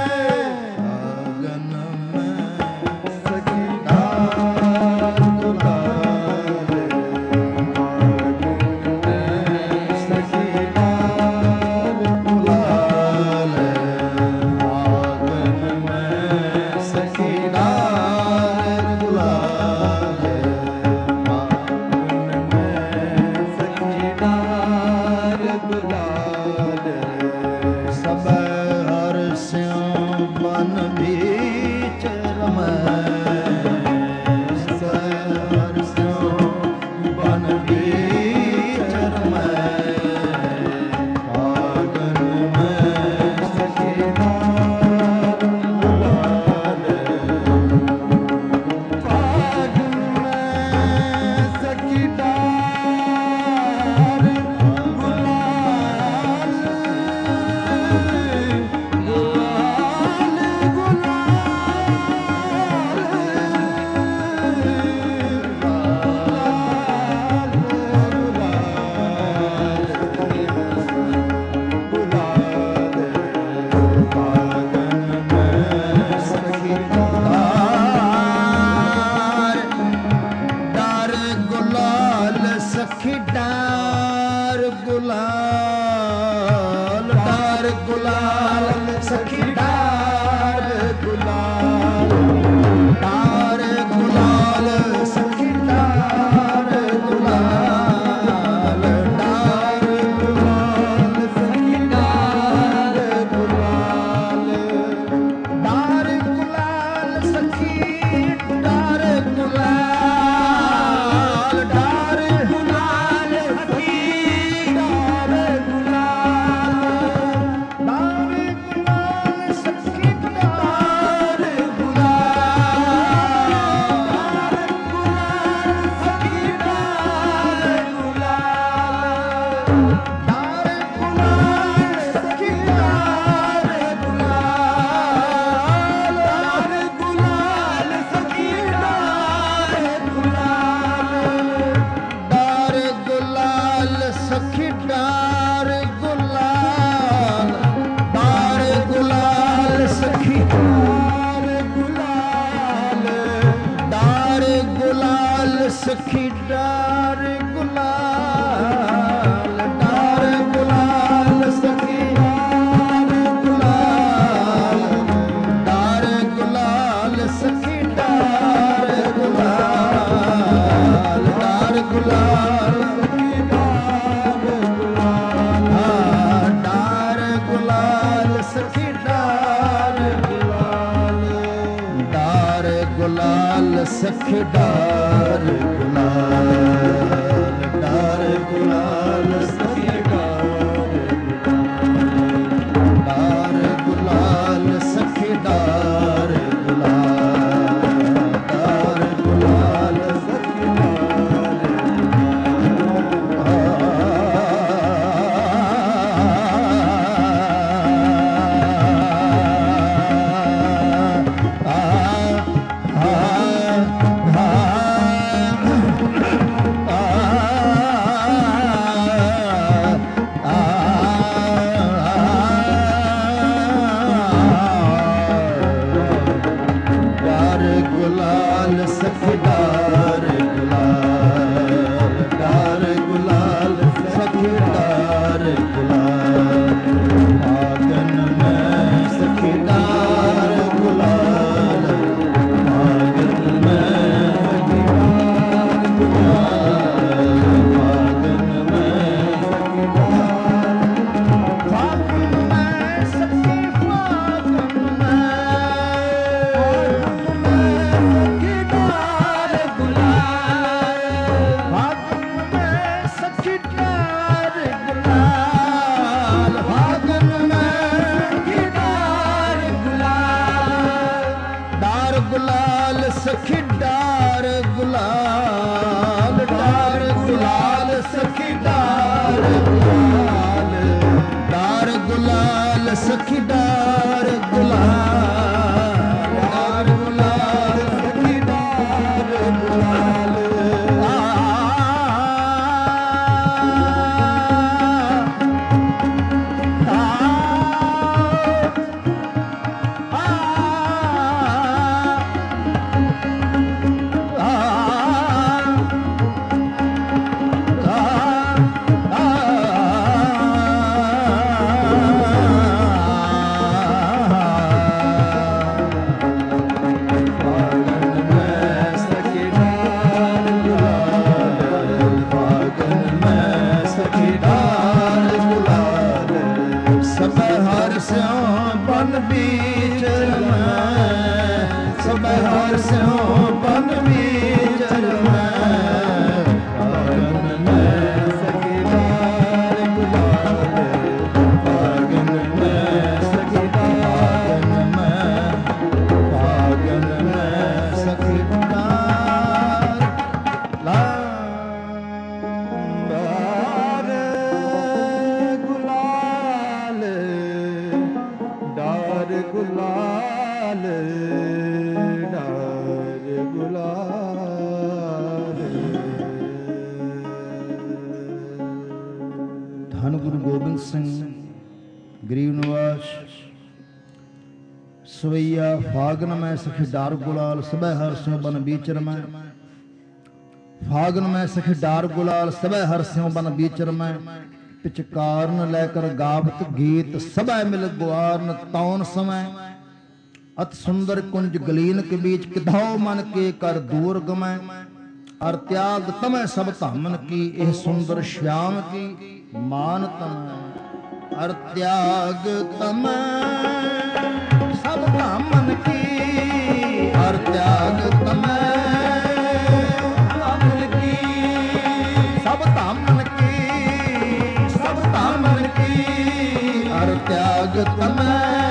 सखी डार गुलाल डार गुलाल सखी डार गुलाल डार गुलाल सखी डार गुलाल डार गुलाल सखी डार गुलाल डार गुलाल सखी डार गुलाल डार गुलाल सखी डार डार गुलाल सखी डार डार गुलाल सखी डार गुलाल डार गुलाल सखी सखी डार गुलाल डार गुलाल सखी डार गुलाल ਧੰਨ ਗੁਰੂ ਗੋਬਿੰਦ ਸਿੰਘ ਗਰੀਬ ਨਿਵਾਸ ਸਵਈਆ ਫਾਗਨ ਮੈਂ ਸਖੀ ਡਾਰ ਗੁਲਾਲ ਸਭੈ ਹਰ ਸਿਉ ਬਨ ਬੀਚਰ ਮੈਂ ਫਾਗਨ ਮੈਂ ਸਖੀ ਡਾਰ ਗੁਲਾਲ ਸਭੈ ਹਰ ਸਿਉ ਬਨ ਬੀਚਰ ਮੈਂ ਪਿਚਕਾਰਨ ਲੈ ਕਰ ਗਾਵਤ ਗੀਤ ਸਭੈ ਮਿਲ ਗੁਆਰਨ ਤੌਣ ਸਮੈ ਅਤ ਸੁੰਦਰ ਕੁੰਜ ਗਲੀਨ ਕੇ बीच किधाओ मन के कर दूर गमै अर त्याग तमै सब धामन की एह सुंदर श्याम की मान तमै अर त्याग तमै सब धामन की अर त्याग तमै धामन की सब धामन की सब धामन की अर त्याग तमै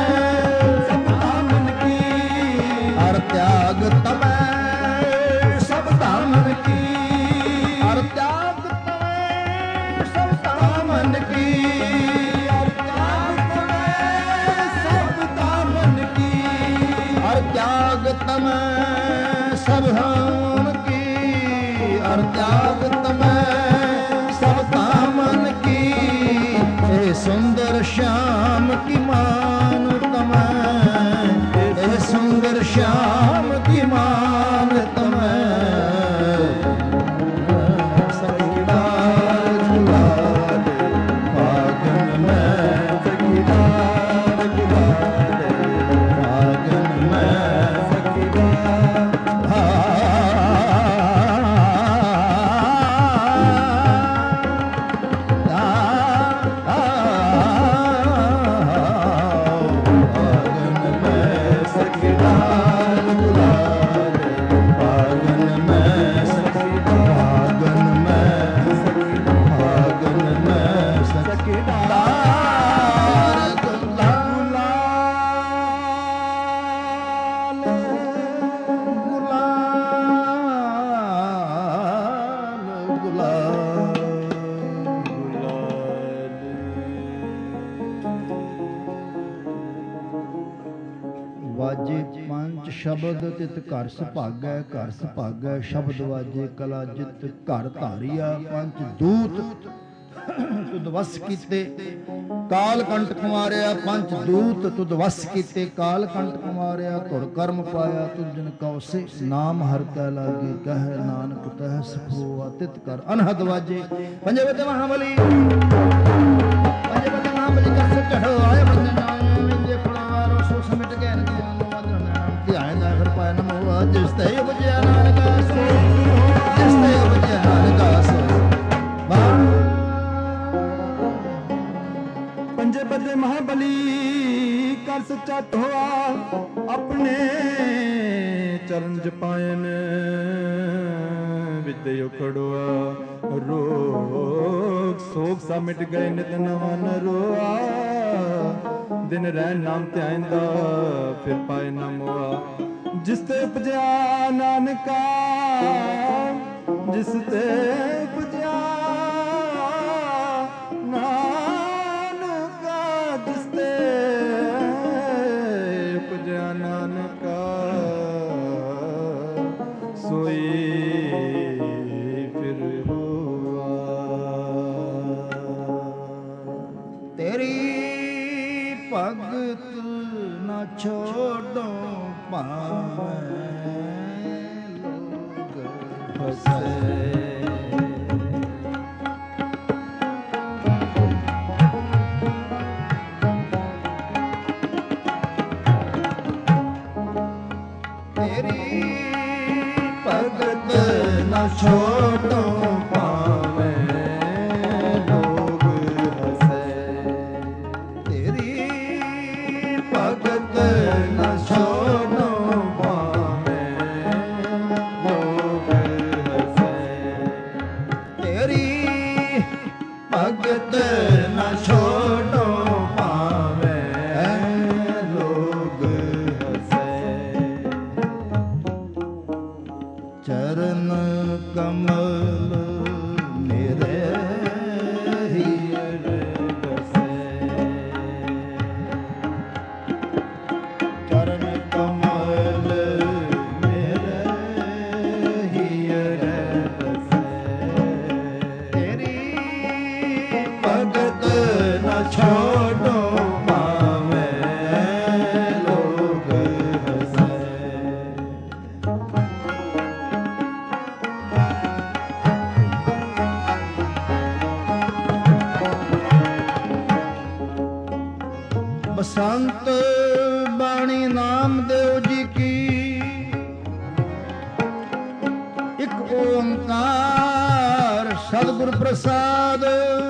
त्याग तमै सब धामन की अर त्याग तमै सब धामन की अर त्याग तमै सब धामन की अर त्याग तमै सब धामन की अर त्याग तमै सब धामन की हे सुंदर श्याम की मान तमै सुंदर श्याम की मान तमै सखी डार गुलाल फागन में सखी डार गुलाल फागन में सखी ਸ਼ਬਦ ਤਿਤ ਘਰ ਸੁਭਾਗੈ ਘਰ ਸੁਭਾਗੈ ਸ਼ਬਦ ਵਾਜੇ ਕਲਾ ਜਿਤ ਘਰ ਧਾਰੀਆ ਪੰਚ ਦੂਤ ਤੁਧ ਵਸ ਕੀਤੇ ਕਾਲ ਕੰਟਕ ਮਾਰਿਆ ਪੰਚ ਦੂਤ ਤੁਧ ਵਸ ਕੀਤੇ ਕਾਲ ਕੰਟਕ ਮਾਰਿਆ ਧੁਰ ਕਰਮ ਪਾਇਆ ਤੁਧ ਜਨ ਕਉ ਸੇ ਨਾਮ ਹਰ ਕੈ ਲਾਗੇ ਕਹਿ ਨਾਨਕ ਤਹਿ ਸੁਖੋ ਤਿਤ ਕਰ ਅਨਹਦ ਵਾਜੇ ਪੰਜੇ ਬਤੇ ਮਹਾਬਲੀ ਪੰਜੇ ਬਤੇ ਮਹਾਬਲੀ ਕਰ ਸੇ ਚੜੋ ਆਏ ਬੰਦੇ ਨਾਮ ਵਿਜੇ ਫੜਾਰੋ ਸੋ ਸਮਿਟ ਗਏ ਨ ਧਿਆਨ ਦਾ ਫਿਰ ਪਾਇਆ ਨਮੋ ਜਿਸ ਤੇ ਉਪਜਿਆ ਨਾਨਕਾ ਸੋ ਜਿਸ ਤੇ ਉਪਜਿਆ ਨਾਨਕਾ ਸੋ ਪੰਜੇ ਬਦੇ ਮਹਾਬਲੀ ਕਰ ਸੱਚਾ ਧੋਆ ਆਪਣੇ ਚਰਨ ਜਪਾਇਨ ਵਿਦਿ ਉਖੜਵਾ ਰੋਗ ਸੋਗ ਸਾ ਮਿਟ ਗਏ ਨਿਤ ਨਵਾਂ ਨ ਰੋਆ ਦਿਨ ਰਹਿ ਨਾਮ ਧਿਆਨ ਦਾ ਫਿਰ ਪਾਏ ਨਾ ਮੋਆ ਜਿਸ ਤੇ ਉਪਜਿਆ ਨਾਨਕਾ ਜਿਸ ਤੇ ਉਪਜਿਆ ਨਾਨਕਾ ਜਿਸ ਤੇ ਉਪਜਿਆ ਨਾਨਕਾ ਸੋਈ ਫਿਰ ਹੋਆ ਤੇਰੀ ਭਗਤ ਨਾ ਛੋੜੋ ਭਾਵੇਂ ਲੋਗ ਫਸੇ ਤੇਰੀ ਭਗਤ ਨਾ ਛੋੜੋ ਭਗਤ ਨਾ ਛੋੜੋ ਭਾਵੇਂ ਲੋਗ ਹਸੈ ਚਰਨ ਕਮਲ ਮੇਰੇ ਹੀਰ ਬਸੈ ਚਰਨ ਕਮਲ ਮੇਰੇ ਹੀਰ ਬਸੈ ਤੇਰੀ ਭਗਤ छोड़ो पावे लोग हंसे। बसंत बाणी नामदेव जी की एक ओंकार सदगुरु प्रसाद।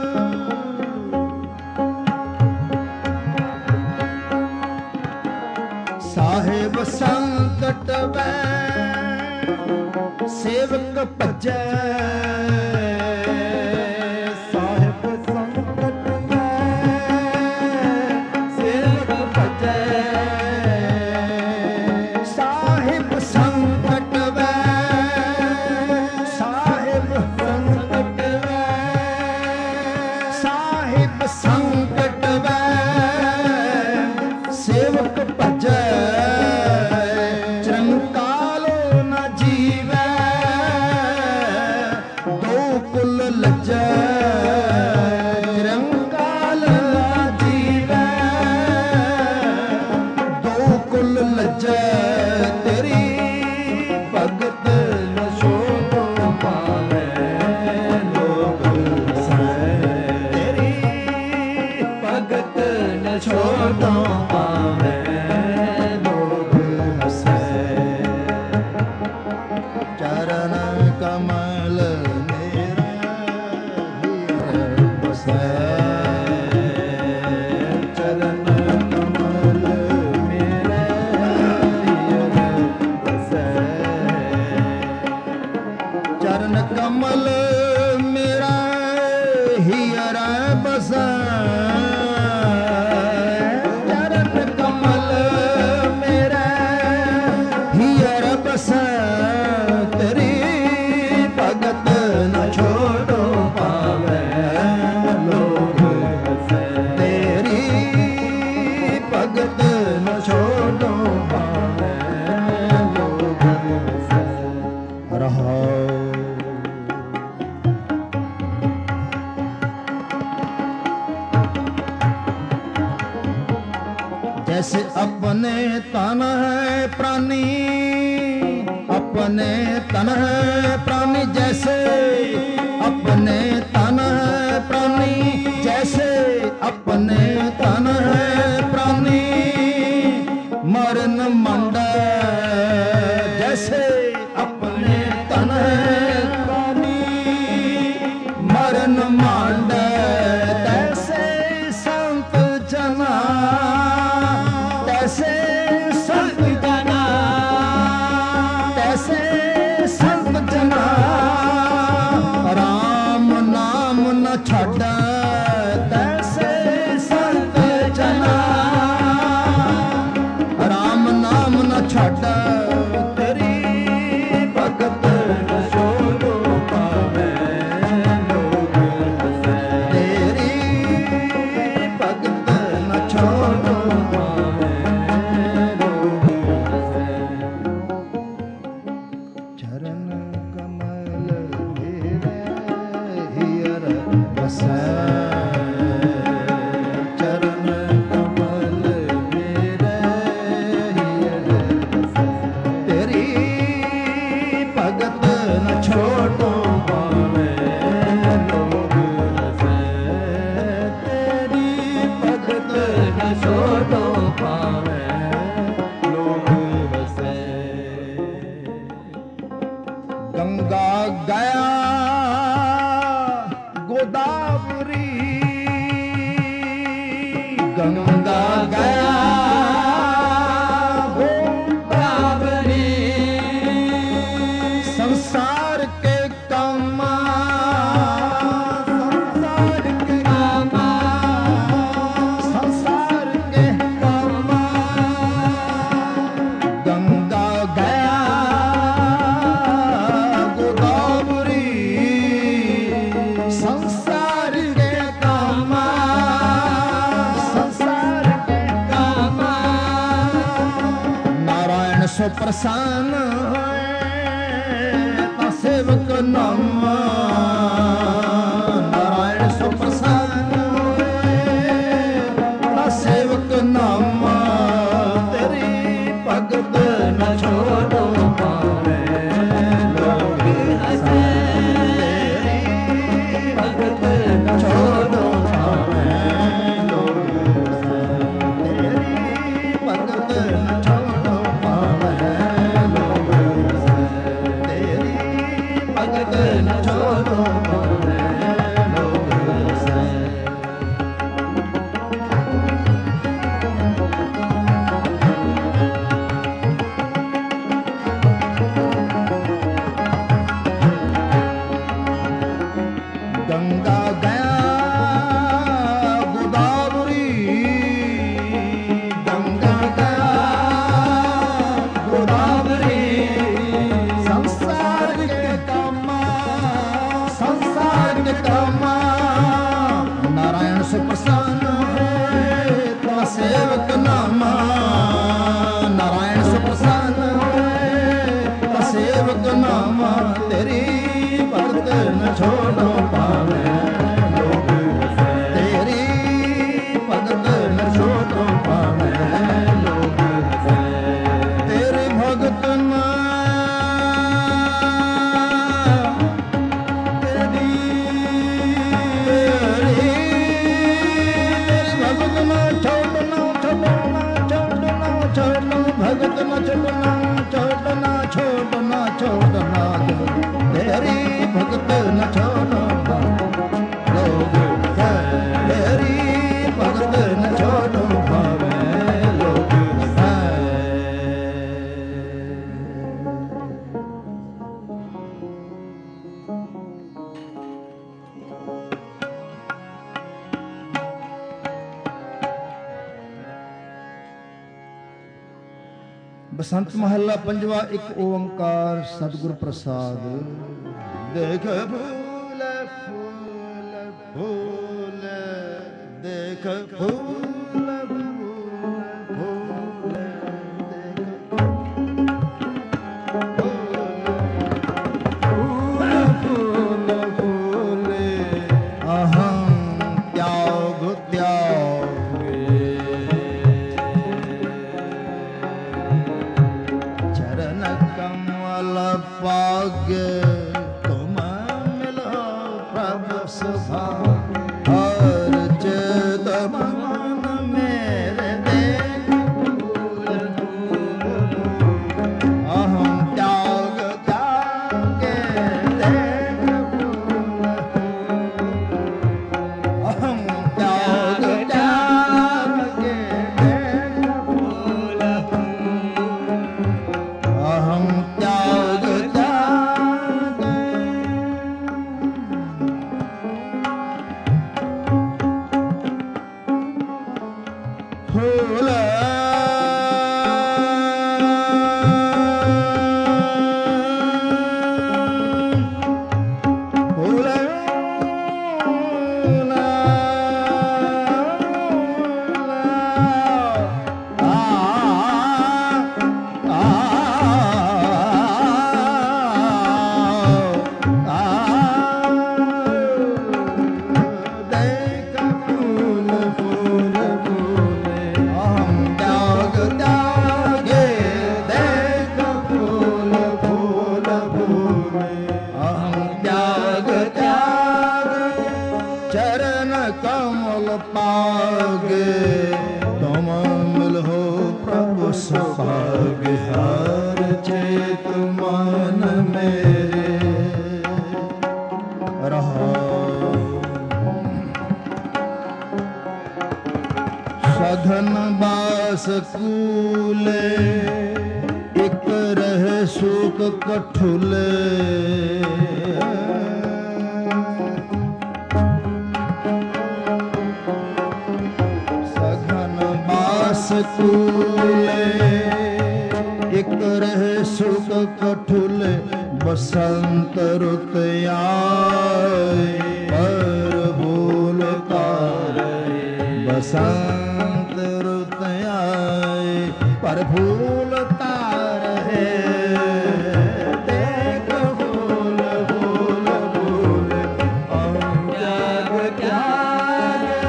साहेब संकट वे सेवक भजै, साहिब संकट में सेवक भजै, साहिब संकट वे साहिब संकट में साहिब संकट वे सेवक भजै। चिरंकालो न जीवै दो कुल लज्जै, चिरंकाल न जीवै दो कुल लज्जै। तेरी भगत न छोड़ो पावे लोग हंसे। तेरी भगत न छोड़ो पावे लोग हंसे। चरण कमल मेरा हीर बसै, चरण कमल मेरे हियर बसै। चरण कमल मेरा हीर बसै, चरण कमल मेरा हीर बसै। तेरी भगत न छोड़ो पावे लोग हंसे। तेरी भगत न छोड़ो पावे लोग हंसे। रहो। जैसे अपने तन है प्राणी, अपने तन है प्राणी, जैसे अपने तन है प्राणी, जैसे अपने तन है प्राणी। मरण मंडा जैसे अपने तन है प्राणी, मरण मांडा तैसे संत जना, तैसे संत जना, तैसे संत जना। राम नाम न छाड़ा तैसे संत जना, राम नाम न छाड़ा। तेरी भगत न छोड़ो पावे लोग हंसे। तेरी भगत न छोड़ो पावे लोग हंसे। चरण कमल मेरे हियर बसै, चरण कमल मेरे हियर बसै। तेरी भगत न छोड़ो पावे लोग हंसे। तेरी भगत न छोड़ो पावे लोग हंसे। गंगा गया गोदावरी, गंगा गया गोदावरी। संसार के कामा, संसार के कामा, संसार के कामा। गंगा गया गोदावरी, संसार के कामा, संसार के कामा। नारायण सो प्रसन्न होए सेवक नामा, नारायण सो प्रसन्न होए गंगा गया गोदावरी, गंगा गया गोदावरी, संसार के कामा, संसार के कामा, नारायण से प्रसन्न है तेरा सेवक नामा, नारायण से प्रसन्न है तेरा सेवक नामा, तेरी भक्त न छोड़ो पावे लोग, तेरी भक्त न छोड़ो पावे लोग, तेरे भक्त न भगत न छोड़ना, छोड़ना, छोड़ना, छोड़ना, तेरी भगत न छोड़ो लोग, तेरी भगत न छोड़ो भावे लोग। बसंत महला पंजवा। एक ओंकार सतगुर प्रसाद। देख फूल फूल फूल, देख फूल फूल फूल, फूल फूल फूल, अहं त्याग त्याग, चरण कमल पाग, तुम मिलो प्रभु सुभाग, हर चित मन मेरे देख फूल फूल, अहं त्याग त्यागे देख फूल, अहं त्याग त्यागे देख फूल, अहं त्याग त्यागे, फूल फूल आ देख फूल फूल फूल, अहं त्याग त्यागे देख फूल फूल फूल, अहं त्याग त्यागे, चरण कमल पागे, तुम मिलो प्रभु सुभाग, हर चेत मन मेरे रहो, सघन बास कूले, एक रह सुख कठुले, सघन बास कूले, एक रह सुख कठुले, बसंत रुत आए पर भूल तारे, बसंत रुत आए पर भूल तारे, देख फूल फूल फूल, अहं त्याग त्यागे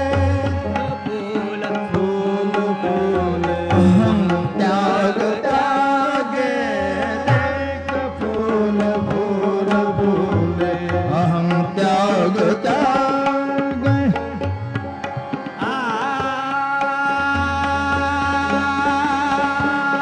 फूल फूल फूल, अहं त्याग त्यागे देख फूल फूल फूल, अहं त्याग त्यागे, आ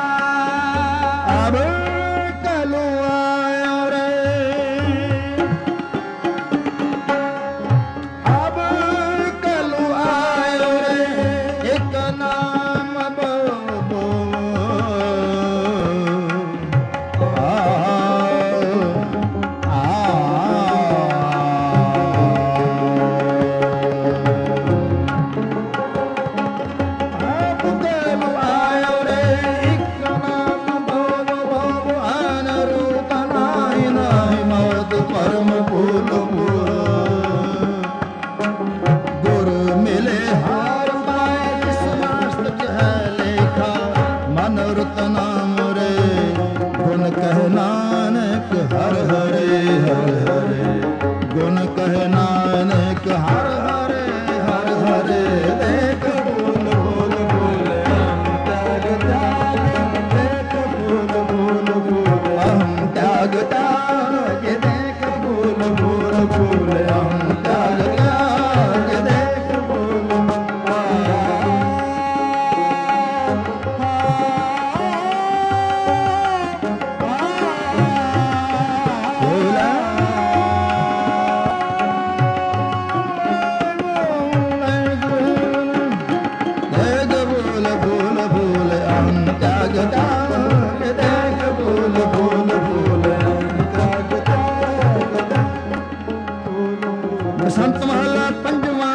ਨਾਨਕ ਹਰ ਹਰੇ ਹਰ ਹਰੇ ਦੇਖ ਫੂਲ ਫੂਲ ਫੂਲ ਅਹੰ ਤਿਆਗ ਤਿਆਗ ਦੇਖ ਫੂਲ ਫੂਲ ਫੂਲ ਅਹੰ ਤਿਆਗ ਤਿਆਗ ਦੇਖ ਫੂਲ ਫੂਲ ਫੂਲ ਅਹੰ ਤਿਆਗ ਤਿਆਗ ਦੇਖ ਫੂਲ ਬਸੰਤ ਮਹਲਾ ਪੰਜਵਾਂ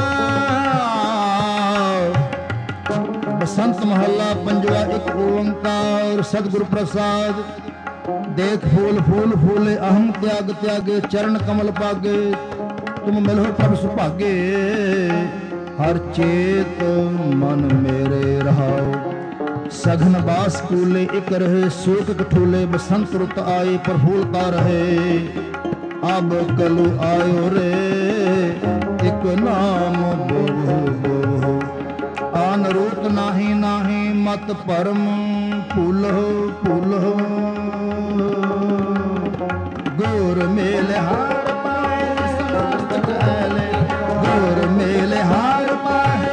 ਬਸੰਤ ਮਹਲਾ ਪੰਜਵਾ ਇੱਕ ਓੰਕਾਰ ਸਤਿਗੁਰ ਪ੍ਰਸਾਦ ਦੇਖ ਫੂਲ ਫੂਲ ਫੂਲੇ ਅਹੰ ਤਿਆਗ ਤਿਆਗੇ ਚਰਨ ਕਮਲ ਪਾਗੇ ਤੁਮ ਮਿਲੋ ਪ੍ਰਭ ਸੁਭਾਗੇ ਹਰ ਚੇਤ ਮਨ ਮੇਰੇ ਰਹਾਓ ਸਘਨ ਬਾਸ ਕੂਲੇ ਇਕ ਰਹੇ ਸੋਕ ਕਠੂਲੇ ਬਸੰਤ ਰੁੱਤ ਆਏ ਪ੍ਰਫੁੱਲਤਾ ਰਹੇ ਅਬ ਕਲੂ ਆਇਓ ਰੇ ਇਕ ਨਾਮ ਬੋਹੋ ਬੋਹੋ ਆਨ ਰੂਪ ਨਾਹੀ ਨਾਹੀ ਮਤ ਪਰਮ ਫੂਲੋ ਫੂਲੋ ਗੁਰ ਮੇਲ ਹਾਰ ਪਾਏ ਸਮਸਤ ਕਹਿਲੇ ਗੁਰ ਮੇਲ ਹਾਰ ਪਾਏ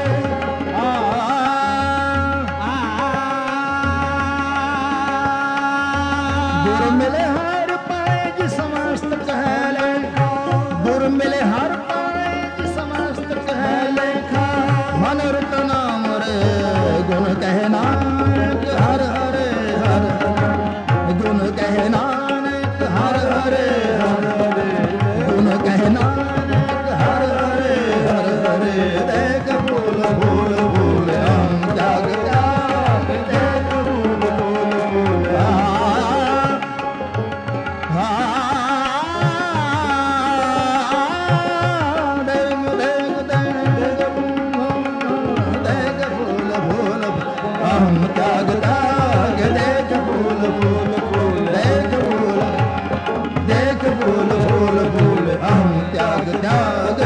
ਗੁਰ ਮਿਲੇ ਹਰ ਪਾਏ ਜੀ ਸਮਸਤ ਕਹਿਲੇ ਗੁਰ ਮਿਲੇ ਹਰ ਪਾਏ ਜੀ ਸਮਸਤ ਕਹਿਲੇ ਮਨ ਰਤ ਨਾਮ ਰੇ ਗੁਣ ਕਹਿ ਨਾਨਕ ਹਰ ਹਰੇ ਹਰ ਗੁਣ ਕਹਿ ਨਾਨਕ ਹਰ ਹਰੇ ਹਰ ਗੁਣ ਕਹਿ ਨਾਨਕ ਹਰ ਹਰੇ ਹਰ ਹਰੇ ਦੇਖ ਫੂਲ ਫੂਲ ਫੂਲ ਅਹੰ ਤਿਆਗ ਤਿਆਗ ਦੇਖ ਫੂਲ ਫੂਲ ਫੂਲ ਅਹੰ ਤਿਆਗ ਤਿਆਗ ਦੇਖ ਫੂਲ ਫੂਲ ਫੂਲ ਦੇਖ ਫੂਲ ਦੇਖ ਫੂਲ ਫੂਲ ਫੂਲ ਅਹੰ ਤਿਆਗ ਤਿਆਗ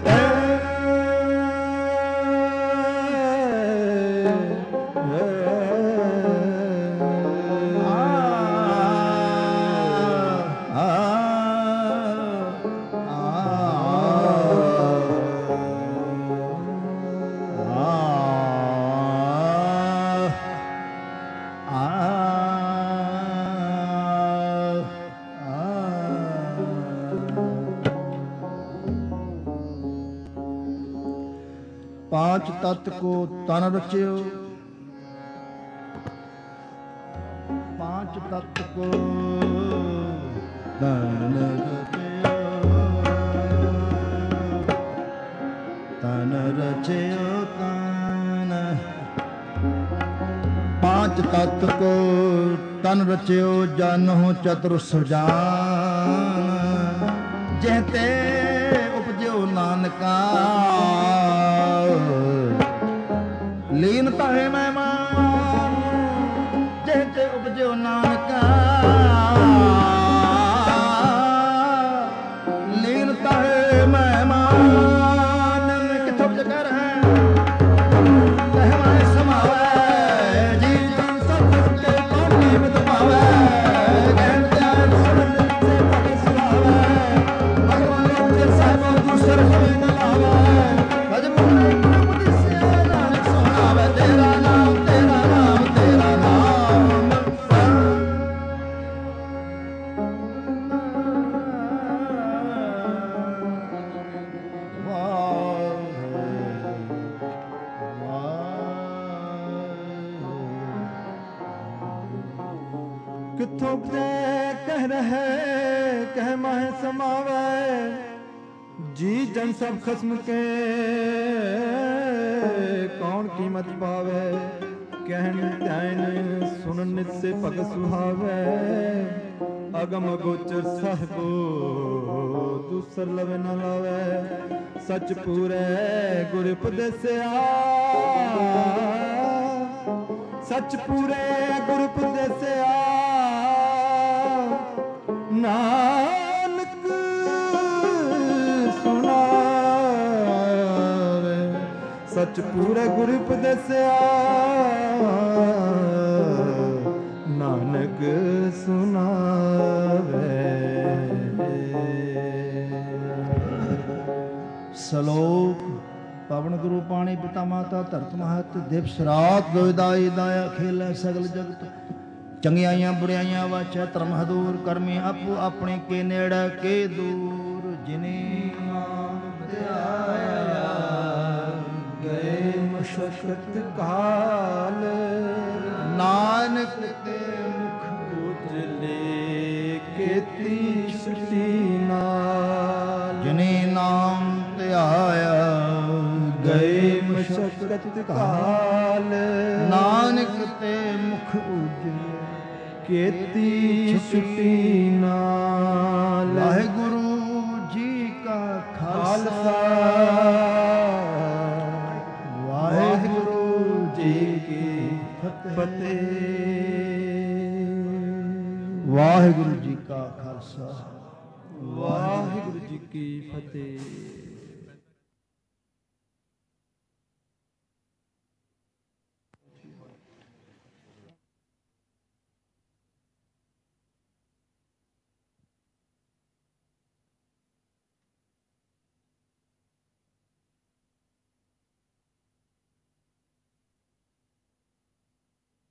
पांच तत्व को तन रचियो पांच तत्व को तन रचियो तन रचियो तन पांच तत्व को तन रचियो जानहु चतुर सुजान जहते उपजो नानका ਲੀਨਤਾ ਹੈ ਮਹਿਮਾਨ ਜਿਹਤੇ ਉਪਜਿਓ ਨਾਨਕਾ ਲੀਨਤਾ ਹੈ ਮਹਿਮਾਨ ਕਿਥੋਂ ਜਗਰ ਹੈ ਕਹਿਵਾਏ ਸਮਾਵੇ ਜੀ ਜਨ ਸਭ ਕੇ ਕੌਣ ਕੀਮਤ ਪਾਵੇ ਕਹਿਣ ਧਿਆਨ ਸੁਣ ਸੇ ਭਗਤ ਸੁਹਾਵੇ ਭਗਵਾਨ ਦੇ ਸਾਹਿਬ ਦੂਸਰ ਹੋਏ ਨਾ ਲਾਵੇ ਭਜਪੁਰ तेरा नाम तेरा नाम तेरा नाम किथों कह रहे कह माहे समावे जी जन सब खस्म के कौन कीमत पावे कहन ध्यान सुनन से पग सुहावे अगम गोचर साहिबो दूसर लवे न लावे सच पूरे गुर उपदेसिया सच पूरे गुर उपदेसिया नानक सुना ਸੱਚ ਪੂਰੇ ਗੁਰੂ ਉਪਦੇਸਿਆ ਨਾਨਕ ਸੁਨਾਵੇ। ਸ਼ਲੋਕ ਪਵਨ ਗੁਰੂ ਪਾਣੀ ਪਿਤਾ ਮਾਤਾ ਧਰਤ ਮਹਤ ਦਿਵਸ ਰਾਤ ਦੁਇਦਾਈ ਦਾਇਆ ਖੇਲੇ ਸਗਲ ਜਗਤ ਚੰਗਿਆਈਆਂ ਬੁਰਿਆਈਆਂ ਵਾਚੈ ਧਰਮ ਹਦੂਰ ਕਰਮੀ ਆਪੋ ਆਪਣੇ ਕੇ ਨੇੜੇ ਕੇ ਦੂਰ ਜਿਨੇ ਨਾਮ ਧਿਆਇਆ ਗਏ ਮਸ਼ਕਤ ਕਾਲ ਨਾਨਕ ਤੇ ਮੁਖ ਉਜਲੇ ਕੀਤੀ ਸ੍ਰਿਸ਼ਟੀ ਨਾਲ ਜਿਨੇ ਨਾਮ ਧਿਆਇਆ ਗਏ ਮਸ਼ਕਤ ਕਾਲ ਨਾਨਕ ਤੇ ਮੁਖ ਉਜਲੇ ਕੀਤੀ ਸ੍ਰਿਸ਼ਟੀ ਨਾਲ। ਵਾਹਿਗੁਰੂ ਜੀ ਕਾ ਖਾਲਸਾ ਵਾਹਿਗੁਰੂ ਜੀ ਕੀ ਫਤਿਹ। ਵਾਹਿਗੁਰੂ ਜੀ ਕਾ ਖਾਲਸਾ ਵਾਹਿਗੁਰੂ ਜੀ ਕੀ ਫਤਿਹ।